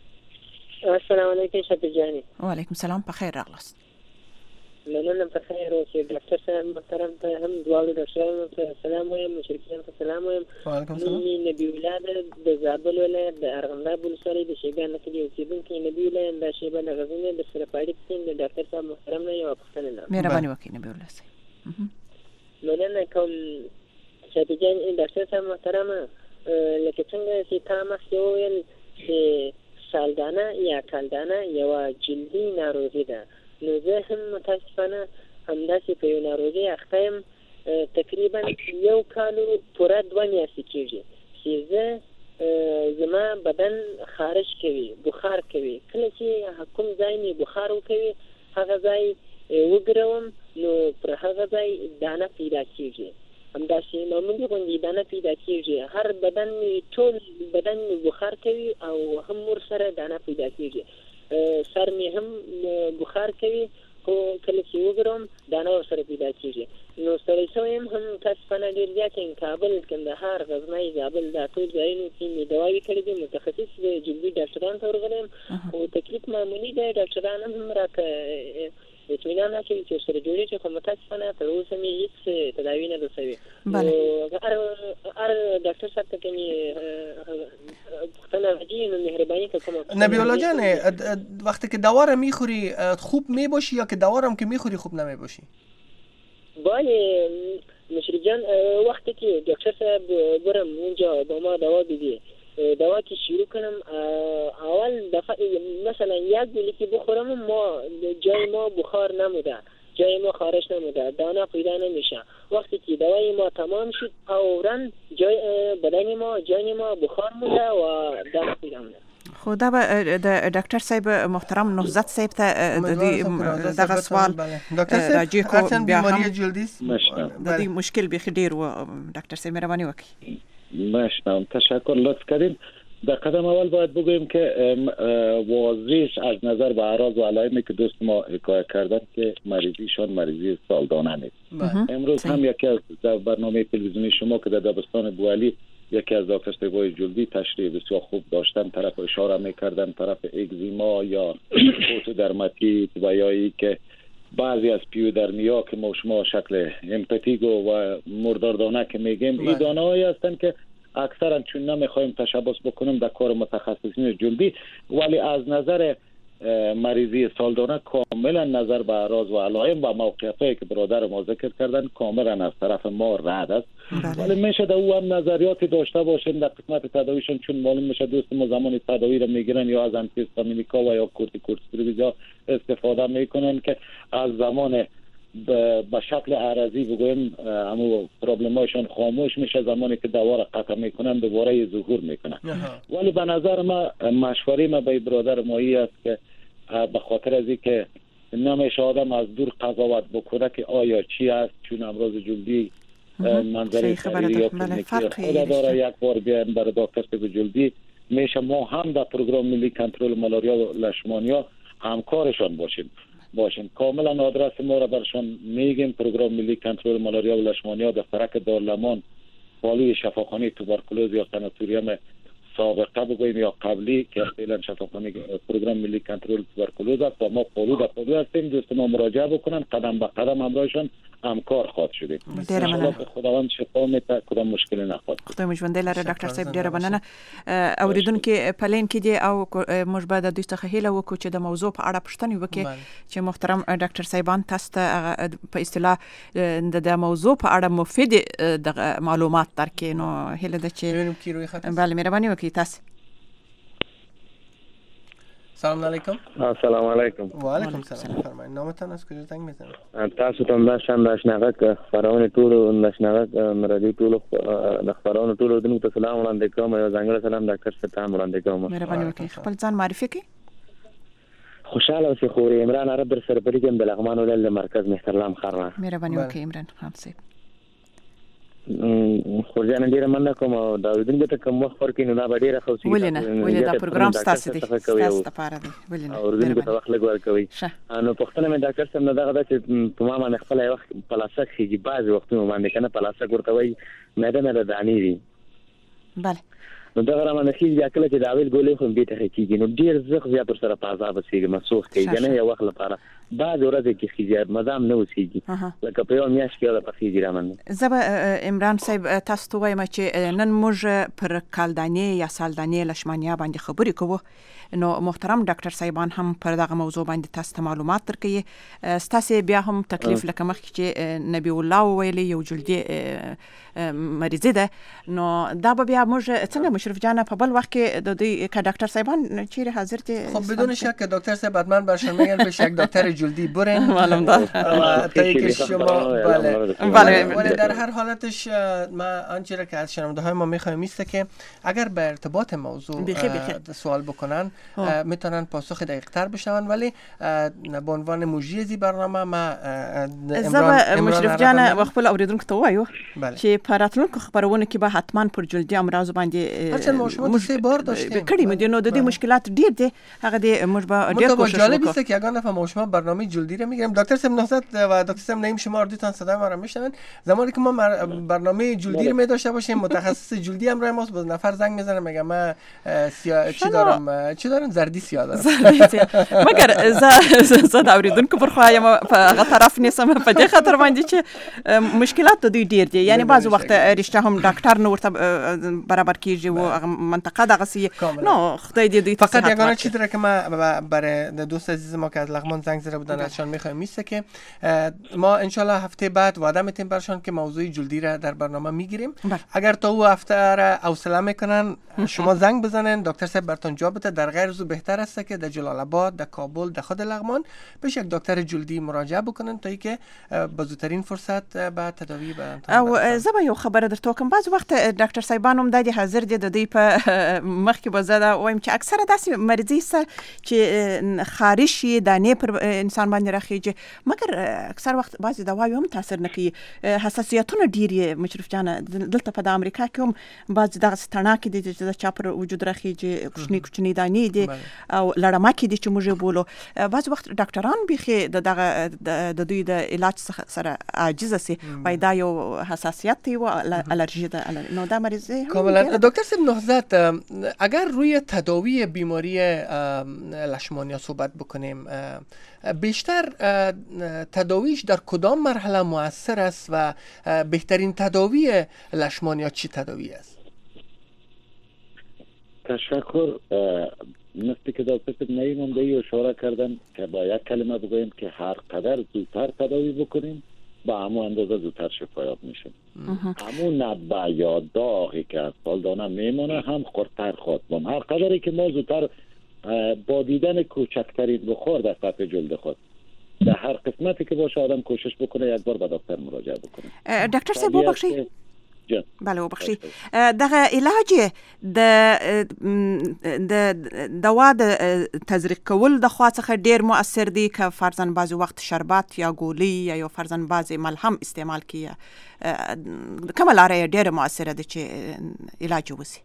E: السلام علیکم شفیع جانی.
B: و علیکم السلام، بخیر راغلاست.
E: مننه بخیر اوسئ. ډاکټر صاحب محترم ته هم دواړو ډاکټرانو ته سلام وایم، مشرکینو ته سلام وایم.
C: وعلیکم سلام.
E: نبی الله د زابل ولایت د ارغنداب ولسوالۍ د شیګان کلي اوسېدونکی نبی الله د شیبه د غزنی د سرپاړي سیند د ډاکټر صاحب محترم نه یو پوښتنه لرم.
B: مهرباني وکړئ نبی الله صاحب.
E: مننه کوم شفیع جان. ډاکټر صاحب محترم، لکه څنګه چې تا مخکې وویل چې سالدانه یا کالدانه یوه جلدي ناروغي ده، نو زه هم متاسفانه همداسې په یو ناروغي اخته یم. تقریبا یو کالو پوره دوه میاشتې کېږي چې زه زما بدن خارش کوي، بخار کوي. کله چې کوم ځای مې بخار وکوي هغه ځای وګروم نو پر هغه ځای دانه پیدا کېږي، همداسې معمولي غوندې دانه پیدا کېږي. هر بدن مې ټول بدن مې بخار کوي او هم ورسره دانه پیدا کېږي. سر مې هم بخار کوي خو کله چې وګرم دانه ورسره پیدا کېږي. نو ستړی شوی یم هم متاسفانه ډېر زیات یم. کابل، کندهار، غزنی، زابل دا ټول ځایونو کې مې دواوې کړې دي. متخصص جلدي ډاکټرانو ته ورغلی یم خو تکلیف معمولي دی. ډاکټران هم راته اطمینان راکوي چې ورسره جوړېږي خو متاسفانه تر اوسه مې هېڅ تداوي نه ده شوې. هر ډاکټر صاحب ته که مې پوښتنه راځي نو مهرباني که کومه
C: نبی الله جان، وقتی که دوا را میخوری خوب میباشی یا که دوا را هم که میخوری خوب نمیباشی؟
E: بله مشرف جان، وقتی که دکتر صاحب برم اونجا با ما دوا بدی، دوا که شروع کنم اول دفعه مثلا یک گلی که بخورم ما جای ما بخار نموده، جای ما خارش نموده، دانه پیدا نمیشه. وقتی که دوای ما تمام شد فوراً جای بدن ما جای ما بخار موده و دانه پیدا موده.
B: خو دا به د ډاکټر صاحب محترم نهضت صاحب ته د دغه سوال راجع کو بیا
C: بیماری جلدی
B: د دې مشکل به ډیر و ډاکټر صاحب مهرباني وکړئ.
D: مشنم تشکر لطف کردین. در قدم اول باید بگوییم که واضح از نظر به اعراض و علائمی که دوست ما حکایت کردن که مریضیشان مریضی سالدانه نیست. امروز هم یکی از در برنامه تلویزیونی شما که در دبستان بوالی یکی از دکتر صاحبای جلدی تشریح بسیار خوب داشتن، طرف اشاره میکردن طرف اگزیما یا فوتودرماتیت و یا ای که بعضی از پیودرمیا که ما شما شکل امپتیگو و مرداردانه که میگیم این دانه هایی هستن که اکثرا چون نمیخوایم تشبث بکنیم در کار متخصصین جلدی، ولی از نظر مریضی سالدانه کاملا نظر به اعراض و علائم و موقعیتایی که برادر ما ذکر کردن کاملا از طرف ما رد است. ولی میشه در او هم نظریاتی داشته باشیم در قسمت تداویشون، چون معلوم میشه دوست ما زمان تداوی رو میگیرن یا از آنتی‌هیستامینیکا و یا کورتیکوستروئیدها استفاده میکنن که از زمان به شکل عرضی بگویم همو پرابلمایشون خاموش میشه، زمانی که دوا را قطع میکنن دوباره ظهور میکنن. ولی به نظر ما مشوره ما به برادر مایی است که به خاطر از اینکه نمیشه آدم از دور قضاوت بکنه که آیا چی است، چون امراض جلدی منظره سریری یا کلینیکی خود داره، یک بار بیاین برای دکتر صاحب جلدی میشه ما هم در پروگرام ملی کنترل مالاریا و لشمانیا همکارشان باشیم باشیم کاملا آدرس ما را برشان میگیم. پروگرام ملی کنترل مالاریا و لشمانیا در فرق دارالمان بالوی شفاخانه توبرکولوز یا ساناتوریوم سابقه بگوییم یا قبلی که فعلا شفاخانه پروگرام ملی کنترل توبرکولوز است و ما پالو در پالو هستیم. دوست ما مراجعه بکنن، قدم به قدم همراهشان همکار خواهد شدیم. انشاءالله که خداوند شفا میده، کدام مشکلی نخواهد.
B: خدای مو ژوندی لره ډاکټر صاحب، ډیره مننه. اوریدونکو پلین کې دي او موږ به د دوی څخه هیله وکړو چې د موضوع په اړه پوښتنې وکړي چې محترم ډاکټر صاحبان تاسو ته په اصطلاح د موضوع په اړه مفید د معلومات درکې. نو هیله ده چې بله مهرباني وکړئ تاسو.
C: سلام علیکم.
F: السلام علیکم.
C: و علیکم سلام. فرمایید نامتان از کجا زنگ میزنید؟
F: تاسو ته دا شان د شناغت خبرونه ټول د شناغت مرادي ټول د خبرونه ټول د نو سلام وړاندې کوم، یو ځانګړی سلام ډاکټر ستام وړاندې کوم.
B: مهرباني وکړئ خپل ځان معرفي کړئ.
F: خوشاله اوسئ. خو عمران عرب در سره پرې کوم د لغمان ولایت مرکز مهترلام خرنا.
B: مهرباني وکړئ عمران خان صاحب.
F: خو ځان ډیره مننه کوم او دا ودونکو ته کوم وخت ورکې نو دا به ډیره خوشي
B: ولینه ولې دا پروګرام ستاسو دی ستاسو لپاره دی ولینه
F: او ورته په وخت لګور کوي. نو پښتنه مې ډاکټر صاحب نه دغه چې په ما باندې خپل وخت پلاسک خيږي بعض وختونه باندې کنه پلاسک ورته وای مېده مېده دانی دي.
B: bale
F: نو دا غره باندې خيږي کله چې داویل ګولې خو به ته خيږي نو ډیر زخ زیات سره پازا بسیږي مسوخ کوي نه یو وخت لپاره بعض ورځې کې خيږي مدام نه وسیږي لکه په یو میاش کې دا په خيږي رامنه.
B: زبا عمران صاحب تاسو ته وایم چې نن موږ پر کالدانې یا سالدانې لشمانیا باندې خبرې کوو. نو محترم ډاکټر صاحبان هم پر دغه موضوع باندې تاسو ته معلومات درکړي. تاسو بیا هم تکلیف لکه مخکې چې نبی الله ویلي یو جلدي مریض ده، نو دا به بیا موږ څنګه مشرف جان په بل وخت کې د دې ک ډاکټر صاحبان چیرې حاضر دي؟
C: خب بدون شک دکتر صاحب حتما برشون میگن به شک دکتر جلدی برن
B: معلوم ده
C: تا که شما بله بله ولی در هر حالتش ما آنچه را که از شنونده های ما میخوایم ایسته که اگر به ارتباط موضوع
B: بیخی بیخی.
C: سوال بکنن میتونن پاسخ دقیق تر بشنون. ولی به عنوان مجری از برنامه ما
B: زبا مشرف جان و خپل اوریدونکو ته وایو چې په راتلونکو خبرونه کې به حتما پر جلدي امراض باندې
C: اصل ما شما سه بار داشتیم
B: کړي مې نو د دې مشکلات ډیر دي هغه دې موږ به ډیر کوشش وکړو.
C: جالب است که اگر نفهم شما برنامه جلدی رو میگیریم دکتر صاحب نهضت و دکتر صاحب نعیم شما اردوتان صدا ما رو میشنون. زمانی که ما برنامه جلدی رو می داشته باشیم متخصص جلدی هم راه ماست باز نفر زنگ میزنه میگه من سیاه چی دارم چی دارم زردی سیاه دارم
B: مگر زه دا اوریدونکو پر خو یم په هغه طرف نیسم په دې خاطر باندې چې مشکلات دوی ډیر دي. یعنی بعض وخت رښتیا هم ډاکټر نو ورته برابر کیږي و منطقه دغه سی نو خدای دې دوی
C: فقط یگانه چیزی را که ما برای دوست عزیز ما که از لغمان زنگ زده بودن ازشان میخوایم میسته که ما انشالله هفته بعد وعده میتیم برشان که موضوع جلدی را در برنامه میگیریم. اگر تا او هفته را حوصله میکنن شما زنگ بزنن دکتر صاحب براتون جواب بده. در غیر از او بهتر است که در جلال آباد، در کابل، در خود لغمان پیش یک دکتر جلدی مراجعه بکنن تا اینکه با زودترین فرصت به تداوی براتون.
B: او زبا یو خبره درته کوم بعض وخت ډاکټر صاحبانو هم د حاضر دي د د دې په مخکې به زه دا وایم چې اکثره داسې مریضي سه چې خارش یې دانې پر انسان باندې راخیږي، مګر اکثر وخت بعضې دواوې هم تاثیر نه کوي. حساسیتونه ډېر یې مشرف جانه دلته په د امریکا کې هم بعضې دغسې تڼاکې دي چې د چا پر وجود راخیږي، کوچني کوچني دانې دي او لړماکې دي چې موږ یې بولو. بعضې وخت ډاکټران بیخي د دغه د دوی د علاج سره عاجزه سي، وایي دا یو حساسیت دی و الرژی ده. نو دا مریضی
C: کاملا. دکتر صاحب نهضت، اگر روی تداوی بیماری لشمانیا صحبت بکنیم، بیشتر تداویش در کدام مرحله مؤثر است و بهترین تداوی لشمانیا چی تداوی است؟
D: تشکر. مثل که دکتر صاحب نعیم به اشاره کردن که با یک کلمه بگوییم که هر قدر زودتر تداوی بکنیم با همون اندازه زودتر شفایاب میشیم. همون نبع یا داغی که از سالدانه میمونه هم خردتر خواهد بود. هر قدری که ما زودتر با دیدن کوچکترین بخار در سطح جلد خود در هر قسمتی که باشه آدم کوشش بکنه یک بار به دکتر مراجعه بکنه.
B: دکتر صاحب ببخشید. بله ببخشید. دغه علاج د د دوا د تزریق کول د خوا څخه ډیر مؤثر دی که فرضاً بعضی وخت شربت یا ګولۍ یا یو فرضاً بعضی ملهم استعمال کیه، کومه لاره ډیره مؤثره ده چې علاج وسی؟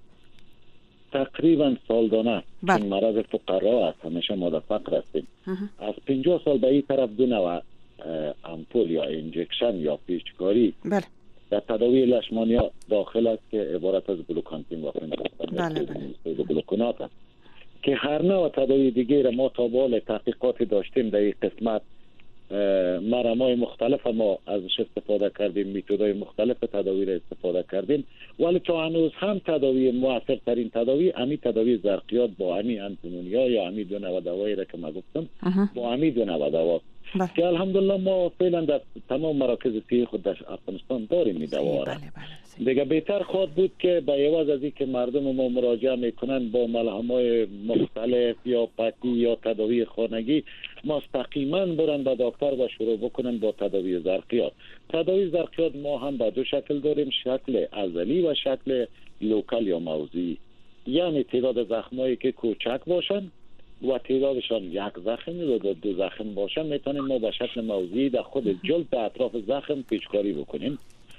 D: تقریبا سالدانه این مرض فقرا است، همیشه ما در فقر هستیم. از پنجاه سال به این طرف دو نوع امپول یا انجکشن یا پیچکاری
B: بله
D: در تداوی لشمانیا داخل است که عبارت از گلوکانتین و
B: بله
D: گلوکونات است که هر نوع تداوی دیگه را ما تا بال تحقیقات داشتیم در این قسمت. مرمای مختلف ما ازش استفاده کردیم، میتودهای مختلف تداوی را استفاده کردیم، ولی تا هنوز هم تداوی مؤثر ترین تداوی امی تداوی زرقیات با امی انتیمونیا یا امی دو نوع دوایی را که ما گفتم با امی دو نوع دوا که الحمدلله ما فعلا در تمام مراکز صحی خود در افغانستان داریم این دوا را. دیگه بهتر خواهد بود که به عوض از این که مردم ما مراجعه میکنن با ملهمای مختلف یا پتی یا تداوی خانگی مستقیما برن به دکتر و شروع بکنن با تداوی زرقیات. تداوی زرقیات ما هم به دو شکل داریم، شکل عضلی و شکل لوکال یا موضعی. یعنی تعداد زخمایی که کوچک باشن و تعدادشان یک زخم یا دو زخم باشن میتونیم ما به شکل موضعی در خود جلد به اطراف زخم پیچکاری بکنیم.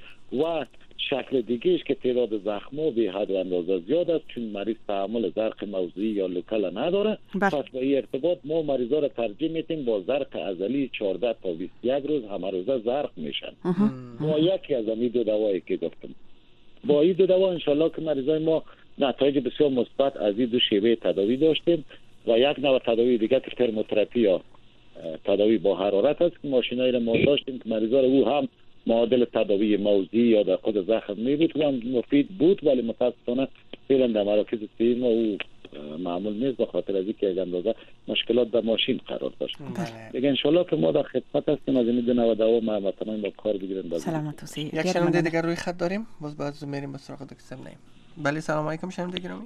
D: و شکل دیگهش که تعداد زخم‌ها به حد و اندازه زیاد است، چون مریض تحمل زرق موضعی یا لوکال نداره، پس با این ارتباط ما مریضا را ترجیح میدیم با زرق عضلی چهارده تا بیست و یک روز همه روزه زرق میشن. ما یکی از این دو دوایی که گفتم با این دو دوا انشالله که مریضای ما نتایج بسیار مثبت از این دو شیوه تداوی داشتیم. و یک نوع تداوی دیگه که ترموتراپی یا تداوی با حرارت است که ماشینایی را ما داشتیم که مریضا را او هم معادل تداوی موضعی یا در خود زخم می بود و مفید بود، ولی متاسفانه فعلا در مراکز صحی ما او معمول نیست به خاطر از اینکه یک اندازه مشکلات در ماشین قرار داشت. دیگه انشالله که ما در خدمت هستیم از این دو نوع دوا ما مثلا با کار بگیرن.
B: سلامت و صحت.
C: یک شنونده دیگر روی خط داریم، باز باز میریم به سراغ دکتر نعیم. بله سلام علیکم شنونده گرامی.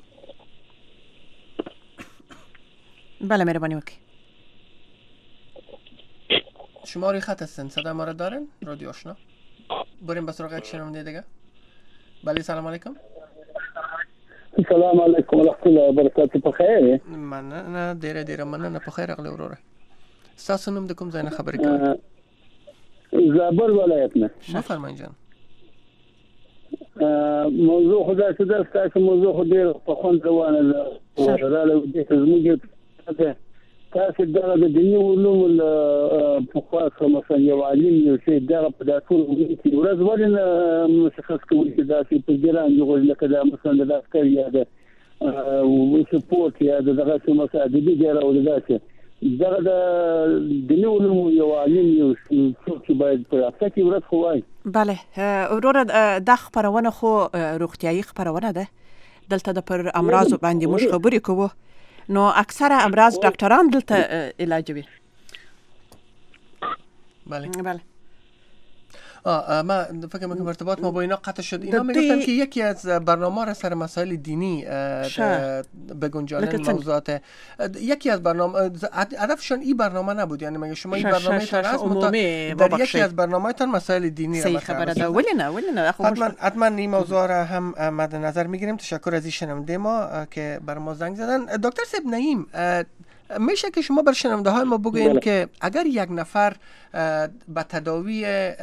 B: بله مهربانی وکیل.
C: شما روی خط هستین، صدا ما را دارین؟ رادیو آشنا. بریم به سراغ یک شنونده دیگه. بله سلام علیکم.
G: السلام علیکم ورحمت الله وبرکاته. په خیر
C: من نه ډیره ډیره مننه. په خیر اغلی وروره. تاسو نوم د کوم ځای نه خبرې کوئ؟
G: زابل ولایت نه.
C: بفرمایئ جان.
G: موضوع خدای څه ده، تاسو موضوع خو ډیر په خوند روانه ده. رااله دې زموږ ته تاسو دغه د دیني علوم په خاصه مثلا یو عالم یو شی دغه په داسول کې ورځ ولې مشخص کوي چې داسې په ګران یو لکه دا مثلا د عسكر یا د او سپورت یا دغه څه مثلا د دې ډیر او داسې دغه د دیني علوم یو عالم یو څوک باید په تاسو کې ورځ خوای.
B: بله وروره د خبرونه خو روغتیايي خبرونه ده، دلته د پر امراض باندې موږ خبرې کوو، نو اکثر امراض ډاکټران دلته علاجوي.
C: بله
B: بله
C: آه ما فکر میکنم ارتباط ما با اینا قطع شد. اینا میگفتن که یکی از برنامه را سر مسائل دینی بگنجانن موضوعات. یکی از برنامه هدفشون این برنامه نبود، یعنی مگه شما این برنامه تان هست در یکی از برنامه تان مسائل دینی را
B: خبره ده ولی نه ولی نه
C: حتما حتما این موضوع را هم مد نظر میگیریم. تشکر از این شنونده ما که بر ما زنگ زدن. دکتر صاحب نعیم، میشه که شما بر شنونده های ما بگوین که اگر یک نفر به تداوی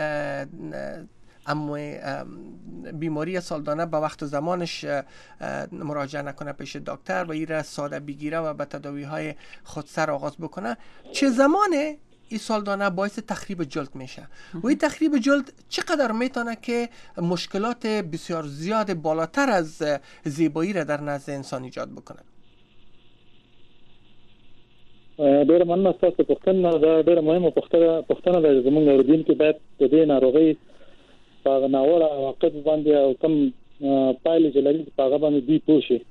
C: اما بیماری سالدانه به وقت و زمانش مراجعه نکنه پیش دکتر و این را ساده بگیره و به تداوی های خودسر آغاز بکنه، چه زمانه این سالدانه باعث تخریب جلد میشه و این تخریب جلد چقدر میتونه که مشکلات بسیار زیاد بالاتر از زیبایی را در نزد انسان ایجاد بکنه؟
A: ډېر مننه تاسو پوښتنه دا ډېر مهمه پوښتنه پوښتنه ده زموږ اوریدونکو کې باید د دې ناروغۍ په ناوړه عواقب باندې او کوم پایلې چې لري په هغه باندې دوی پوه شي.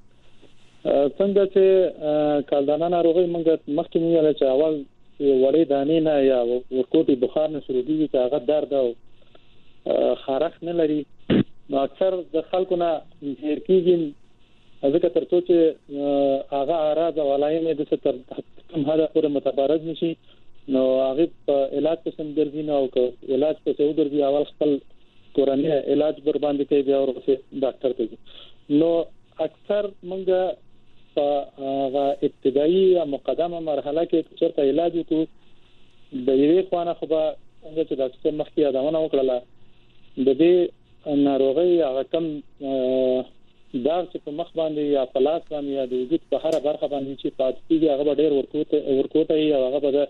A: څنګه چې کالدانه ناروغۍ موږ مخکې ویل چې اول وړې دانې نه یا ورکوټي بخار نه شروع کېږي چې هغه درد او خارښ نه لري، نو اکثر د خلکو نه هېر کېږي ځکه تر څو چې هغه اعراض او علائم د څه تر کوم حد پورې متبارز نشي نو هغه په علاج پسند ګرځي نو او علاج په څو ګرځي اول خپل کورنی علاج بر باندې کوي بیا ورسره ډاکټر ته ځي. نو اکثر موږ په ابتدایي او مقدمه مرحله کې چې علاج وکړو د یوې خوانه خو به څنګه چې ډاکټر مخکې یادونه وکړه د دې ناروغي هغه کم دا چې په مخ باندې یا په لاس باندې یا د وجود په هر برخه باندې چې پاتې کیږي هغه ډېر ورکوټه ورکوټه یې هغه به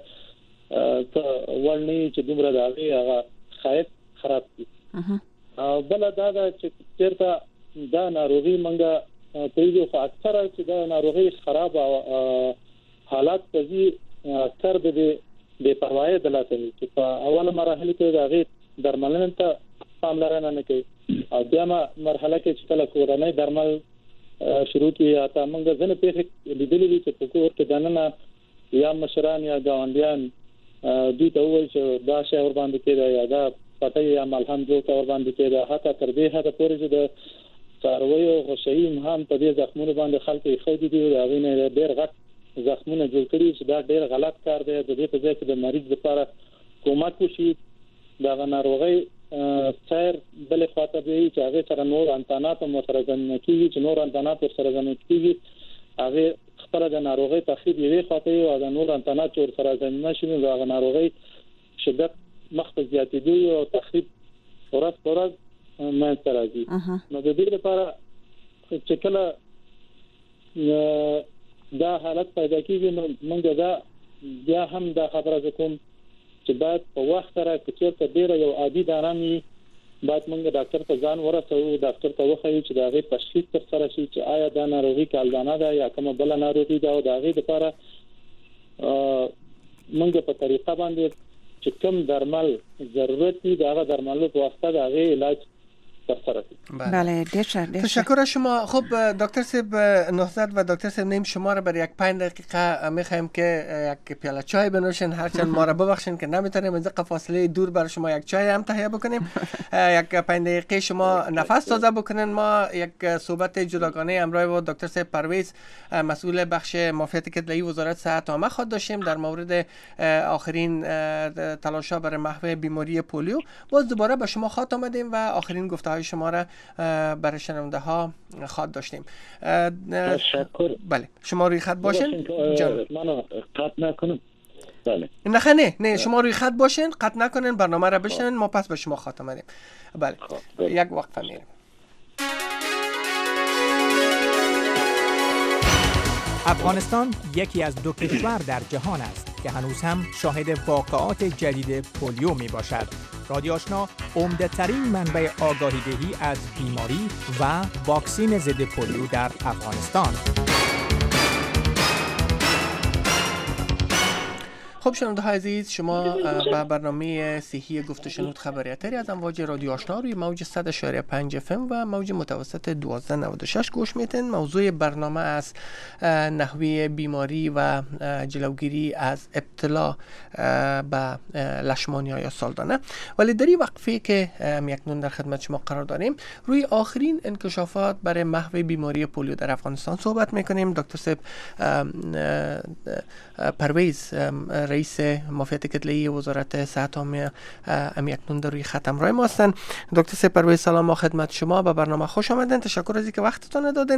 A: ولني چې دومره داغي هغه خایف خراب دي. او بل دا دا چې چیرته دا ناروغي منګه پیږي خو اکثره چې دا ناروغي خراب او حالات پزي اکثر به د پروايي دلته چې په اوله مرحله کې داغي درملنه ته پاملرنه نه کوي او بیا مرحله کې چې کله کورنۍ درمل شروع کیږي تا موږ ځنه په لیدلې دي چې په کور کې دننه یا مشران یا ګاونډیان دوی ته وایي چې دا شی ور باندې کېده یا دا پټه یا ملهم جو ور باندې کېده حتی تر دې حد پورې چې د څارویو غشیم هم په دې زخمونو باندې خلک یې خو دي او هغه نه ډېر غټ زخمونه جوړ کړي چې دا ډېر غلط کار دی. د دې په ځای کې د مریض لپاره کومک وشي دا ناروغي سیر بل خاطر دی چې هغه سره نور انتانات او مترجم کیږي چې نور انتانات سره زمين کیږي هغه خپل د ناروغي تخریب یې خاطر او د نور انتانات ور سره زمين نشي نو هغه ناروغي شدت مخ زیاتېږي او تخریب ورځ ورځ مې ترازي. نو د دې لپاره چې کله دا حالت پیدا کیږي نو موږ دا بیا هم دا خبره کوم چې باید په وخت سره چې ډیر یو عادي دارامي باید موږ ډاکټر ته ځان ورسوو ډاکټر ته وخایو چې دا غي تشخیص تر سره شي چې آیا دا ناروغي کالدانه ده یا کومه بل ناروغي ده او دا غي لپاره موږ په طریقه باندې چې کوم درمل ضرورت دي دا درمل په واسطه دا غي علاج
B: بله دیشه
C: تشکر از شما. خب دکتر صاحب نهضت و دکتر صاحب نیم شما را برای یک پنج دقیقه میخوایم که یک پیاله چای بنوشین، هرچند ما را ببخشین که نمیتونیم از فاصله دور برای شما یک چای هم تهیه بکنیم. یک پنج دقیقه شما نفس تازه بکنین. ما یک صحبت جداگانه همراه با دکتر صاحب پرویز مسئول بخش معافیت کدوی وزارت صحت عامه خواهد داشتیم در مورد آخرین تلاش‌ها برای محو بیماری پولیو. باز دوباره به شما خواهد آمدیم و آخرین گفته‌های شما را برای شنونده ها خواهد داشتیم.
A: تشکر.
C: بله شما روی خط باشین.
A: جان منو قطع نکنم. بله
C: نه نه نه شما روی خط باشین، قطع نکنین، برنامه را بشنوین، ما پس به شما خواهد آمدیم. بله یک وقفه میریم.
H: افغانستان یکی از دو کشور در جهان است که هنوز هم شاهد واقعات جدید پولیو می باشد. رادیو آشنا عمده ترین منبع آگاهی دهی از بیماری و واکسین ضد پولیو در افغانستان.
C: خب شنونده های عزیز، شما به برنامه صحی گفت و شنود خبریاتری از امواج رادیو آشنا روی موج صد و شش پنج اف ام و موج متوسط دوازده نود و شش گوش میتین. موضوع برنامه از نحوه بیماری و جلوگیری از ابتلا به لشمانیا یا سالدانه. ولی در این وقفه که یکنون در خدمت شما قرار داریم، روی آخرین انکشافات برای محو بیماری پولیو در افغانستان صحبت میکنیم. دکتر صاحب پرویز، رئیس معافیت کتله‌ای وزارت صحت عامه، ام یکنون در روی خط همراه ما هستند. دکتر صاحب پرویز، سلام و خدمت شما. به برنامه خوش آمدین. تشکر از اینکه وقتتون دادین.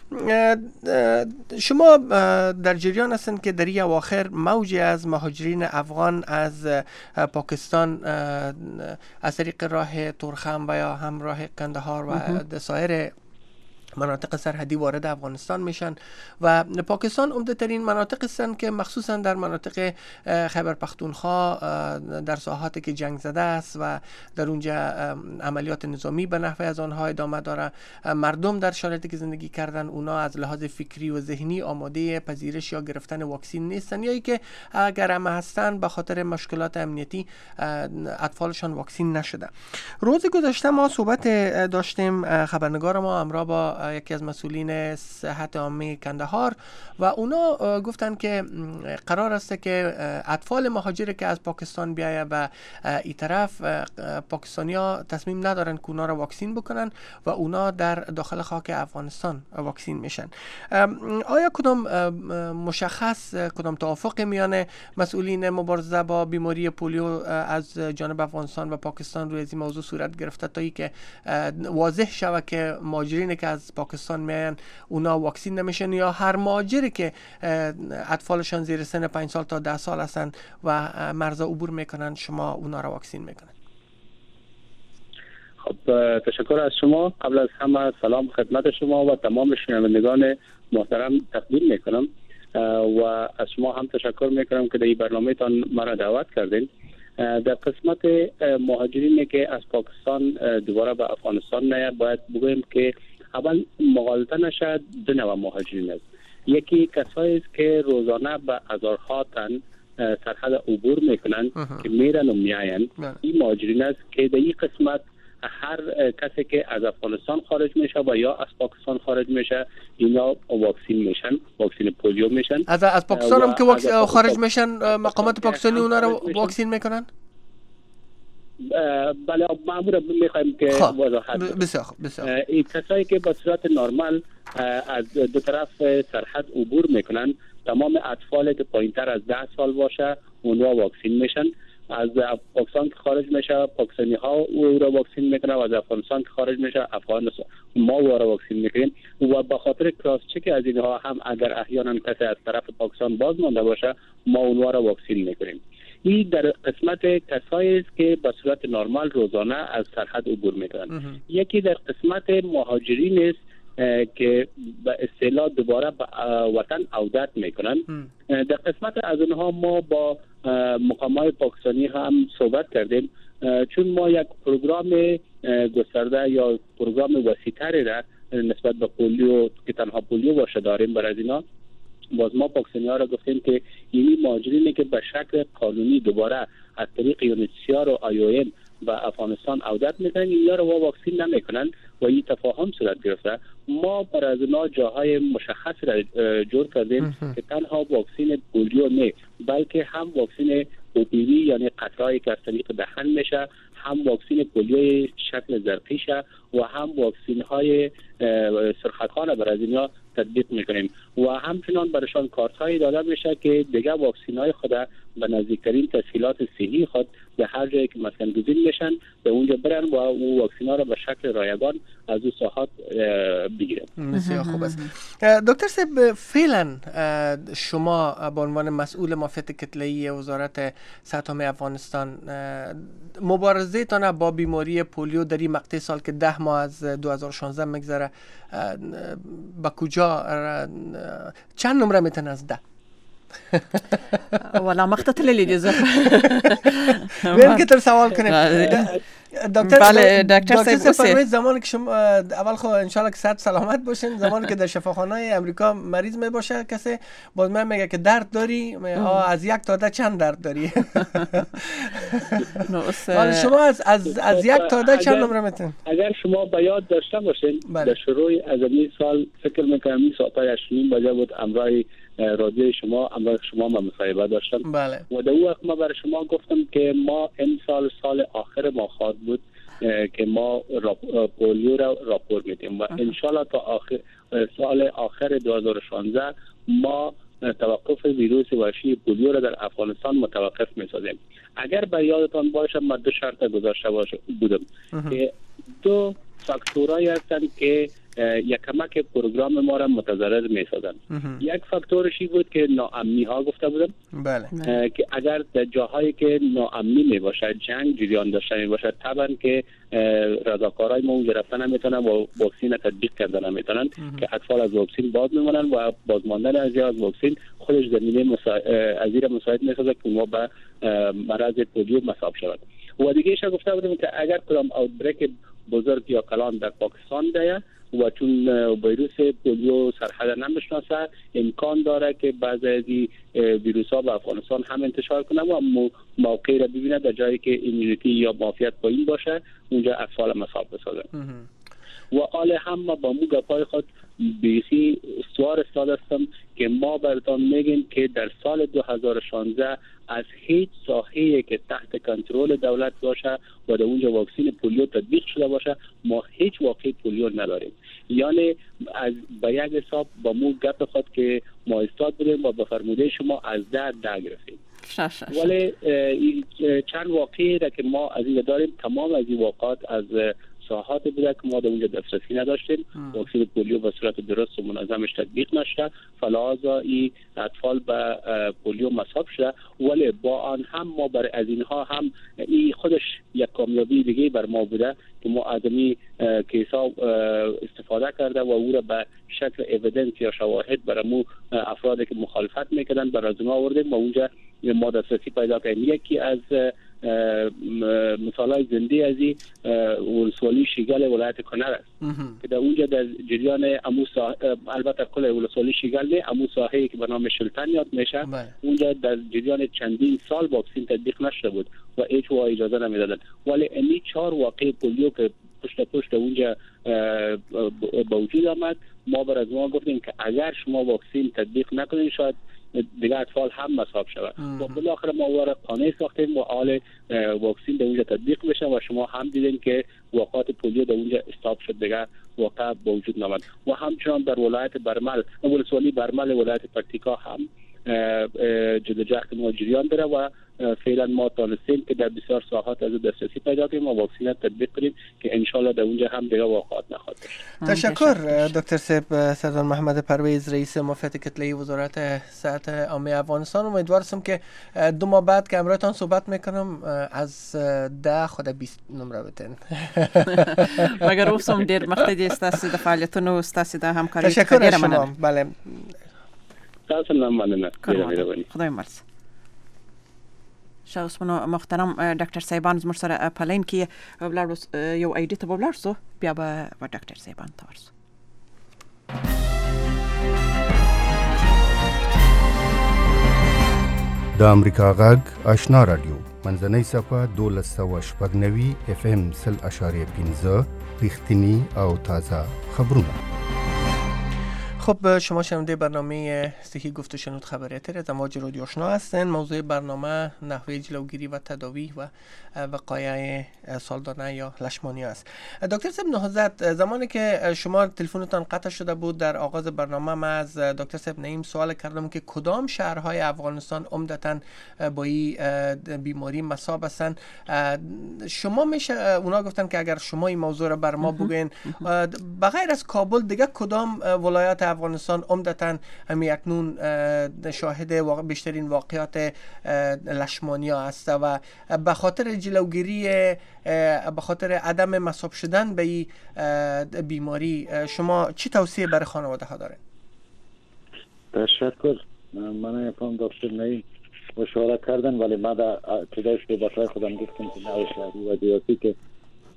C: شما در جریان هستند که در این اواخر موجی از مهاجرین افغان از پاکستان از طریق راه تورخم و یا هم راه کندهار و سایر مناطق سرحدی وارد افغانستان میشن و پاکستان عمده ترین مناطق هستند که مخصوصا در مناطق خیبر پختونخوا در ساحاتی که جنگ زده است و در اونجا عملیات نظامی به نحو از آنها ادامه داره. مردم در شرایطی که زندگی کردن اونا از لحاظ فکری و ذهنی آماده پذیرش یا گرفتن واکسین نیستن، یا اینکه اگر هم هستن به خاطر مشکلات امنیتی اطفالشان واکسین نشده. روز گذشته ما صحبت داشتیم، خبرنگار ما همراه با یکی از مسئولین صحت عامه کندهار و اونا گفتن که قرار است که اطفال مهاجر که از پاکستان بیایه و این طرف پاکستانیا تصمیم ندارن که اونا را واکسین بکنن و اونا در داخل خاک افغانستان واکسین میشن. آیا کدام مشخص، کدام توافق میان مسئولین مبارزه با بیماری پولیو از جانب افغانستان و پاکستان روی این موضوع صورت گرفته تا اینکه واضح شود که مهاجرین که از پاکستان میان اونا واکسین نمیشن، یا هر مهاجری که اطفالشان زیر سن پنج سال تا ده سال هستن و مرز عبور میکنن شما اونا را واکسین میکنن؟
I: خب تشکر از شما. قبل از همه سلام خدمت شما و تمام شنوندگان محترم تقدیم میکنم و از شما هم تشکر میکنم که در این برنامه تان مرا دعوت کردین. در قسمت مهاجرینی که از پاکستان دوباره به افغانستان میاد، باید بگویم که اول مغالطه نشد. دو نوع مهاجرین است. یکی کسایی است که روزانه به هزارها تن سرحد عبور میکنن که میرن و میاین. این مهاجرین است که در این قسمت هر کسی که از افغانستان خارج میشه و یا از پاکستان خارج میشه اینا واکسین میشن، واکسین پولیو میشن.
C: از از پاکستان هم که خارج میشن مقامات پاکستانی اونا رو واکسین میکنن؟
I: بله، معمولا میخوایم که وضاحت
C: بسیار بسیار
I: این کسایی که به صورت نرمال از دو طرف سرحد عبور میکنن، تمام اطفالی که پایینتر از ده سال باشه اونها واکسین میشن. از پاکستان که خارج میشه پاکستانی ها او را واکسین میکنن و از افغانستان که خارج میشه افغانستان ما او را واکسین میکنیم و به خاطر کراس چک از اینها هم اگر احیانا کسی از طرف پاکستان باز مانده باشه ما اونها را واکسین میکنیم. این در قسمت کسایی است که به صورت نرمال روزانه از سرحد عبور میکنن. یکی در قسمت مهاجرین است که به اصطلاح دوباره به وطن عودت میکنن. در قسمت از اونها ما با مقامات پاکستانی هم صحبت کردیم، چون ما یک پروگرام گسترده یا پروگرام وسیع‌تری را نسبت به پولیو که تنها پولیو باشه داریم برای اینا. باز ما پاکستانی ها را گفتیم که این مهاجرینی که به شکل قانونی دوباره از طریق یونیسیار و آی او ام به افغانستان عودت میکنن، اینا رو واکسین نمیکنن و این تفاهم صورت گرفته. ما برای از اینا جاهای مشخص را جور کردیم که تنها واکسین پولیو نه بلکه هم واکسین او پی وی یعنی قطرهایی که از طریق دهن میشه، هم واکسین پولیو شکل زرقیشه و هم واکسین های سرخطخانه برای از اینا تطبیق میکنیم و همچنان برشان کارت های داده میشه که دیگه واکسین های خود به نزدیکترین تسهیلات صحی خود به هر جایی که مسکن گزین میشن به اونجا برن و او واکسین ها را به شکل رایگان از او ساحات بگیرن.
C: بسیار خوب است. دکتر صاحب، فعلا شما به عنوان مسئول معافیت کتله‌ای وزارت صحت عامه افغانستان مبارزه تان با بیماری پولیو در این مقطع سال که ده ماه از دو هزار و شانزده میگذره با کجا چند نمره میتونه از ده؟
B: ولا مختتل اللي جزر
C: بين كتر سوال کنیم. دکتر
B: بله دکتر
C: صاحب زمانی که شما اول خو ان شاء الله که صحت سلامت باشین، زمانی که در شفاخانه امریکا مریض می باشه کسی باز من میگه که درد داری، آ از یک تا ده چند درد داری؟ حالا شما از از از یک تا ده چند نمره میتون؟
I: اگر شما به یاد داشته باشین در شروع از این سال فکر میکنم این ساعت هشت بجه بود امرای رادیو شما امروز شما ما مصاحبه داشتم.
C: بله.
I: و در اون وقت ما برای شما گفتم که ما این سال سال آخر ما خواهد بود که ما پولیو را راپور میدیم و انشالله تا آخر سال آخر دو هزار و شانزده ما توقف ویروس وحشی پولیو را در افغانستان متوقف میسازیم. اگر به یادتان باشه ما دو شرط گذاشته بودم که دو فاکتورایی هستند که یک کمک پروگرام ما را متضرر می سازند. یک فاکتورش بود که ناامنی ها گفته بودم.
C: بله.
I: که اگر در جاهایی که ناامنی می باشه، جنگ جریان داشته می باشه، طبعا که رضاکارای ما اونجا رفتن نمیتونن و واکسین تطبیق کردن نمیتونن که اطفال از واکسین باز میمونن و بازماندن از از واکسین خودش زمینه مسا... ازیر مساعد می سازه که ما به مرض پولیو مصاب شود. و دیگه ایش گفته بودم که اگر کدام اوتبریک بزرگ یا کلان در پاکستان ده و چون ویروس پولیو سرحد نمیشناسه امکان داره که بعضی از ویروس ها به افغانستان هم انتشار کنه و موقعی را ببینه در جایی که ایمیونیتی یا معافیت پایین باشه اونجا اطفال مصاب بسازه. و آل هم ما با مو گپای خود بیخی سوار استاد هستم که ما براتون میگیم که در سال دو هزار و شانزده از هیچ ساحه‌ای که تحت کنترل دولت باشه و در اونجا واکسین پولیو تطبیق شده باشه ما هیچ واقعی پولیو نداریم. یعنی از به یک حساب با مو گپ خود که ما استاد بودیم و به فرموده شما از ده ده گرفتیم. ولی چند واقعی را که ما از این داریم تمام از این واقعات از ساحات بوده که ما در اونجا دسترسی نداشتیم. واکسن پولیو به صورت درست و منظمش تطبیق نشده فلازا این اطفال به پولیو مصاب شده. ولی با آن هم ما برای از اینها هم این خودش یک کامیابی دیگه بر ما بوده که ما از این کیسا استفاده کرده و او را به شکل اویدنس یا شواهد برای مو افرادی که مخالفت میکردن برای از اونها آوردیم و اونجا ما دسترسی پیدا کردیم. یکی از مثالای زنده از این ولسوالی شیگل ولایت کنر است که در اونجا در جریان امو ساحه البته کل ولسوالی شیگل نه امو ساحه‌ای که به نام شلتن یاد میشه اونجا در جریان چندین سال واکسین تطبیق نشده بود و هیچ وا اجازه نمیدادن. ولی این چهار واقعه پولیو که پشت پشت اونجا به وجود آمد ما بر از ما گفتیم که اگر شما واکسین تطبیق نکنید شاید دیگه اطفال هم مصاب شود و بالاخره ما وارد قانع ساختیم و حال واکسین در اونجا تطبیق بشه و شما هم دیدین که واقعات پولیو در اونجا استاپ شد دیگه واقع به وجود نامد. و همچنان در ولایت برمل ولسوالی برمل ولایت پکتیکا هم جدوجهد ما جریان داره و فعلا ما تونستیم که در بسیار ساحات از دسترسی پیدا کنیم و واکسین تطبیق کنیم که انشالله در اونجا هم دیگه واقعات نخواهد داشت.
C: تشکر دکتر صاحب سردار محمد پرویز رئیس مافیت کتله‌ای وزارت صحت عامه افغانستان. امیدوارم که دو ماه بعد که امروزتان صحبت میکنم از ده خود بیست نمره بتین.
B: مگر اوسم دیر مقتدی استاسید فعالیتونو استاسید همکاری.
C: تشکر شما. بله.
I: تاسو نه مننه.
B: خدای مرسی. شاوسمنو محترم ډاکټر صاحبان زموږ سره په لین کې ولاړ یو ایډیټ ته ولاړ سو بیا به ډاکټر صاحبان ته ورسو.
J: د امریکا غږ آشنا رادیو منځنۍ صفه دولس سوه شپږ نوي اف ام سل اشاریه پنځه رښتینی او تازه خبرونه.
C: خب شما شنونده برنامه صحی گفت و شنود خبریاتی از امواج رادیو آشنا هستین. موضوع برنامه نحوه جلوگیری و تداوی و وقایع سالدانه یا لشمانیا است. دکتر صاحب نهضت زمانی که شما تلفنتان قطع شده بود در آغاز برنامه ما از دکتر صاحب نعیم سوال کردم که کدام شهرهای افغانستان عمدتاً با این بیماری مصاب هستند. شما میشه اونا گفتن که اگر شما این موضوع را بر ما بگین بغیر از کابل دیگه کدام ولایات افغانستان عمدتاً همی اکنون شاهد واقع بیشترین واقعات لشمانیا است و به خاطر جلوگیری به خاطر عدم مصاب شدن به این بیماری شما چی توصیه برای خانواده ها دارین؟
D: تشکر. من افهم دکتر نعیم اشاره کردن ولی من در ابتدای صحبت‌های خودم گفتم که نوع شهری و دیاتی که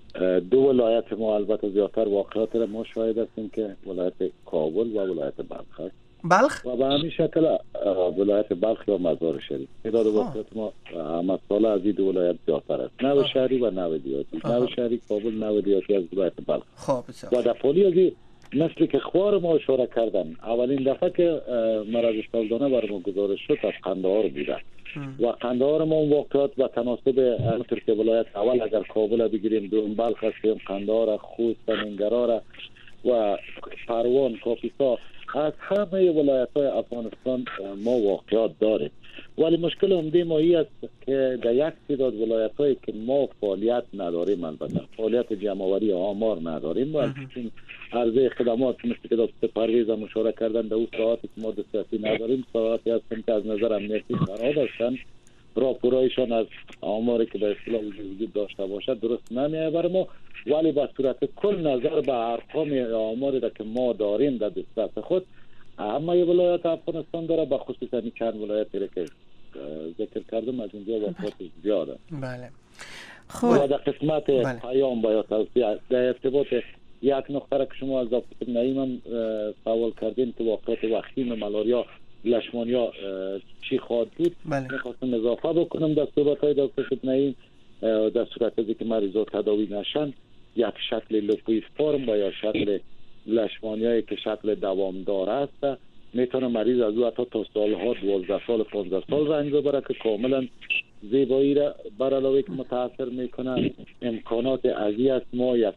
D: دو ولایت ما البته زیادتر واقعات را ما شاهد هستیم که ولایت کابل و ولایت بلخ است.
C: بلخ
D: و به همین شکل ولایت بلخ یا مزار شریف تعداد واقعات ما همه ساله از این دو ولایت زیادتر است، نو شهری و نو دیاتی. نو شهری کابل، نو دیاتی از ولایت بلخ.
C: خب
D: و در پولی از مثل که خوار ما اشاره کردن اولین دفعه که مرض سالدانه بر ما گزارش شد از قندهار بوده و قندهار ما اون واقعات و تناسب همونطور که ولایت اول اگر کابل بگیریم، دوم بلخ هستیم، قندهار، خوست، منگرار و پروان، کاپیسا، از همه ولایت های افغانستان ما واقعات داریم. ولی مشکل عمده ما این است که در یک تعداد ولایت هایی که ما فعالیت نداریم، البته فعالیت جمع‌آوری آمار نداریم و عرضه خدمات مثل که دکتر پرویز هم اشاره کردن در اون ساعاتی که ما دسترسی نداریم، ساعاتی هستن که از نظر امنیتی خراب هستن، راپورایشان از آماری که به اصطلاح وجود داشته باشد درست نمیاد بر ما. ولی به صورت کل نظر به ارقام آماری که ما داریم در دسترس خود، همه ولایات افغانستان داره، به خصوص این چند ولایتی که ذکر کردم از اینجا واقعات زیاده.
C: بله.
D: خب و در قسمت بله. پیام با یا توصیه در ارتباط یک نقطه که شما از دکتر نعیم هم سوال کردین که واقعات وخیم ملاریا لشمانیا چی خواهد بود،
C: بله.
D: میخواستم اضافه بکنم در صحبت های دکتر نعیم. در صورت ازی که مریضا تداوی نشن، یک شکل لوپوی فرم و یا شکل لشمانیایی که شکل دوامدار است، میتونه مریض از او حتی تا سالها دوازده سال پانزده سال رنج ببره که کاملا زیبایی را بر علاوه که متاثر میکنه. امکانات ازی است. ما یک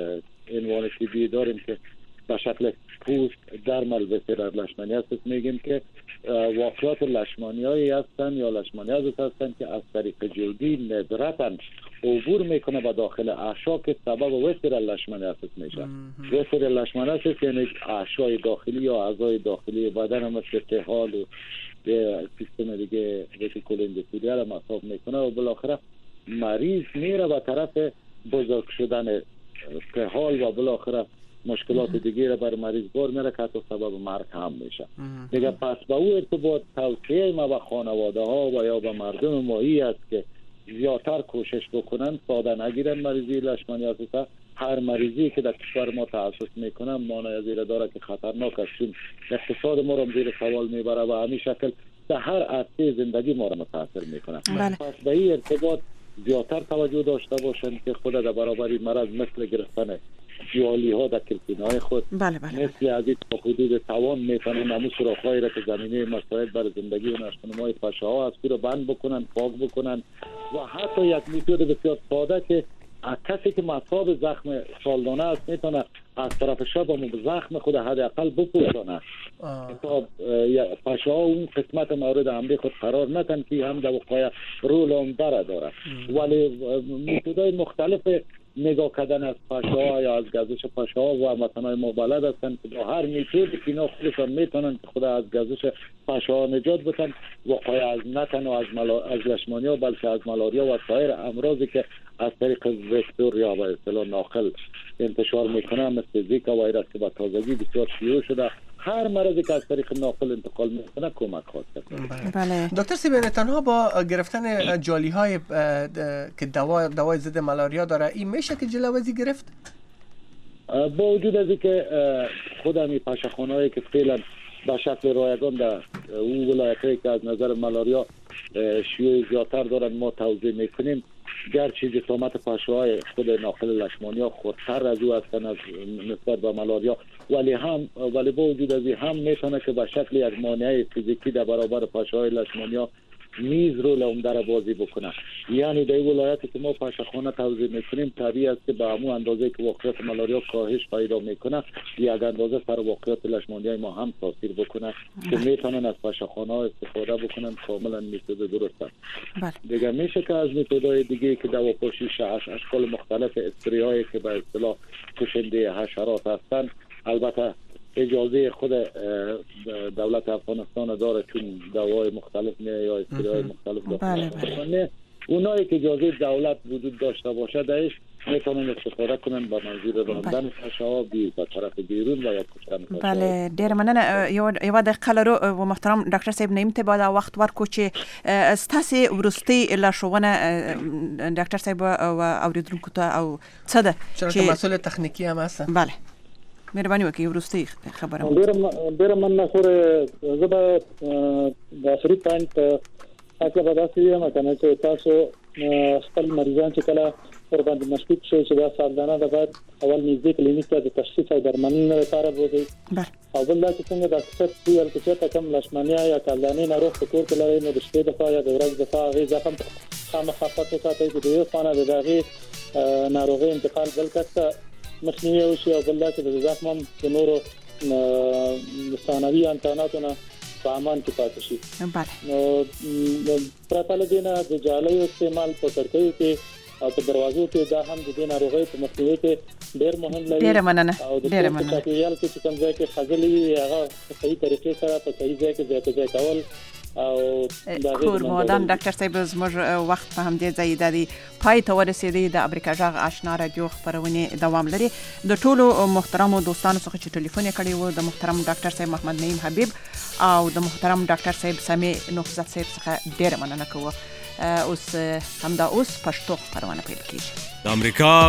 D: عنوان طبی داریم که به شکل پوست درمل بسیار لشمانی است، میگیم که واقعات لشمانیایی هستند یا لشمانیازی هستند که از طریق جلدی ندرتاً عبور میکنه به داخل اعشا که سبب وسر لشمانیاس میشه. وسر لشمانیاس یعنی اعشای داخلی یا اعضای داخلی بدن هم مثل طحال و سیستم دیگه ریتیکول اندوتلیال هم اصاب میکنه و بالاخره مریض میره به طرف بزرگ شدن طحال و بالاخره مشکلات دیگه را بر مریض بار میره که حتی سبب مرگ هم میشه. دیگه پس با او ارتباط توصیه ما به خانواده ها و یا به مردم مایی است که زیادتر کوشش بکنن، ساده نگیرن مریضی لشمانیاس. هر مریضی که در کشور ما تاسیس میکنن مانع زیر داره که خطرناک است، چون اقتصاد ما رو زیر سوال میبره و همین شکل در هر عرصه زندگی ما رو متاثر میکنه.
B: بله.
D: پس به این ارتباط زیادتر توجه داشته باشن که خود در برابر مرض مثل گرفتن جیالی ها در کلپینای خود
B: بله بله.
D: مثل از این تا حدود توان میتونن نمو سراخایی را که زمینه مساعد بر زندگی و نشتنمای پشه ها از رو بند بکنن، پاک بکنن و حتی یک میتود بسیار ساده که کسی که مصاب زخم سالدانه است میتونه از طرف شب هم زخم خود حداقل بپوشانه تا پشه ها اون قسمت مورد حمله خود قرار نتن که هم در وقایع رول هم بره داره. ولی میتودهای مختلف نگاه کردن از پشه ها یا از گزش پشه ها و مثلا ما بلد هستن که با هر میتودی که اینا خودشان میتونن خود از گزش پشه ها نجات بدن وقایع از نتن و از, ملا... از لشمانیا بلکه از ملاریا و سایر امراضی که از طریق وکتور یا به اصطلاح ناقل انتشار میکنه مثل زیکا ویروس که با تازگی بسیار شیوع شده، هر مرضی که از طریق ناقل انتقال میکنه کمک خواهد کرد.
B: بله.
C: دکتر سیبین تنها با گرفتن جالی های که دوا دوای ضد ملاریا داره این میشه که جلوازی گرفت؟
D: با وجود از اینکه خودم این پشه‌خانه‌ای که فعلا به شکل رایگان در اون ولایت‌هایی که از نظر ملاریا شیوع زیادتر دارن ما توضیح میکنیم، گرچه جسامت پشه‌های خود ناقل لشمانیا خودتر از او هستن از نسبت به ملاریا، ولی هم ولی با وجود از این هم میتونه که به شکل یک مانع فیزیکی در برابر پشه‌های لشمانیا میز رول عمده را بازی بکنه. یعنی در ولایتی که ما پشه‌خانه توزیع میکنیم طبیعی است که به همون اندازه که واقعیت ملاریا کاهش پیدا میکنه یک اندازه سر واقعیت لشمانیای ما هم تاثیر بکنه که میتونن از پشه‌خانه ها استفاده بکنن. کاملا میتود درست است. دیگه میشه که از میتودهای دیگه که دواپاشی اشکال مختلف اسپری که به اصطلاح کشنده حشرات هستن، البته اجازه خود دولت افغانستان داره چون دوای مختلف نه یا اسپری های مختلف داره،
A: اونایی که اجازه دولت وجود داشته باشه درش میتونن استفاده کنن با منظور راندن تشابی به طرف بیرون و یا کشتن.
B: بله ډیر مننه. یو یو دقیقه لرو و محترم ډاکټر صاحب نیم ته بعد وخت ورکو چې ستاسو ورستي لاشوونه ډاکټر صاحب او اوریدونکو ته او څه ده
C: چې مسئله تخنیکی هم هست.
B: بله مهرباني وکړئ ورستي خبره.
A: ډیر ډیر مننه خوره زبا د اخري پوینټ اصله به داسې یم کنه چې تاسو خپل مریضان چې کله ور باندې مشکوک شي چې دا سالدانه د بعد اول نږدې کلینیک ته د تشخیص او درملنې لپاره بوځي. او بل دا چې څنګه د اکثر سیل کې چې کم لشمانیا یا کالدانې ناروغ په کور کې لري نو د شپې د فایا د ورځ د فایا زخم خامخا پاتې ساتي چې د یو خانه د دغه ناروغي انتقال بل کته مخنیوي وشي او بل دا چې د زخم د نورو ثانوي انتاناتونه په امان کې پاتې شي. نو پرته له دې نه د جالۍ استعمال په کړکیو کې او په دروازو کې دا هم د دې ناروغۍ په مخنیوي کې ډېر مهم لري.
B: ډېر مننه.
A: ډېر مننه. چې یال کې چې کوم ځای کې خځلې هغه په صحیح طریقې سره په صحیح ځای کې ځای کول او
B: کور مودان ډاکټر صاحب زموږ وخت په همدې ځای دی پای ته ورسېدی. د امریکا جغ آشنا رادیو خبرونه دوام لري. د ټولو محترمو دوستانو څخه چې ټلیفون کړی وو د محترم ډاکټر صاحب محمد نعیم حبیب او د محترم ډاکټر صاحب سامي نوحزت صاحب څخه ډېر مننه کوم. اوس همدا اوس پښتو خبرونه پیل کیږي. د امریکا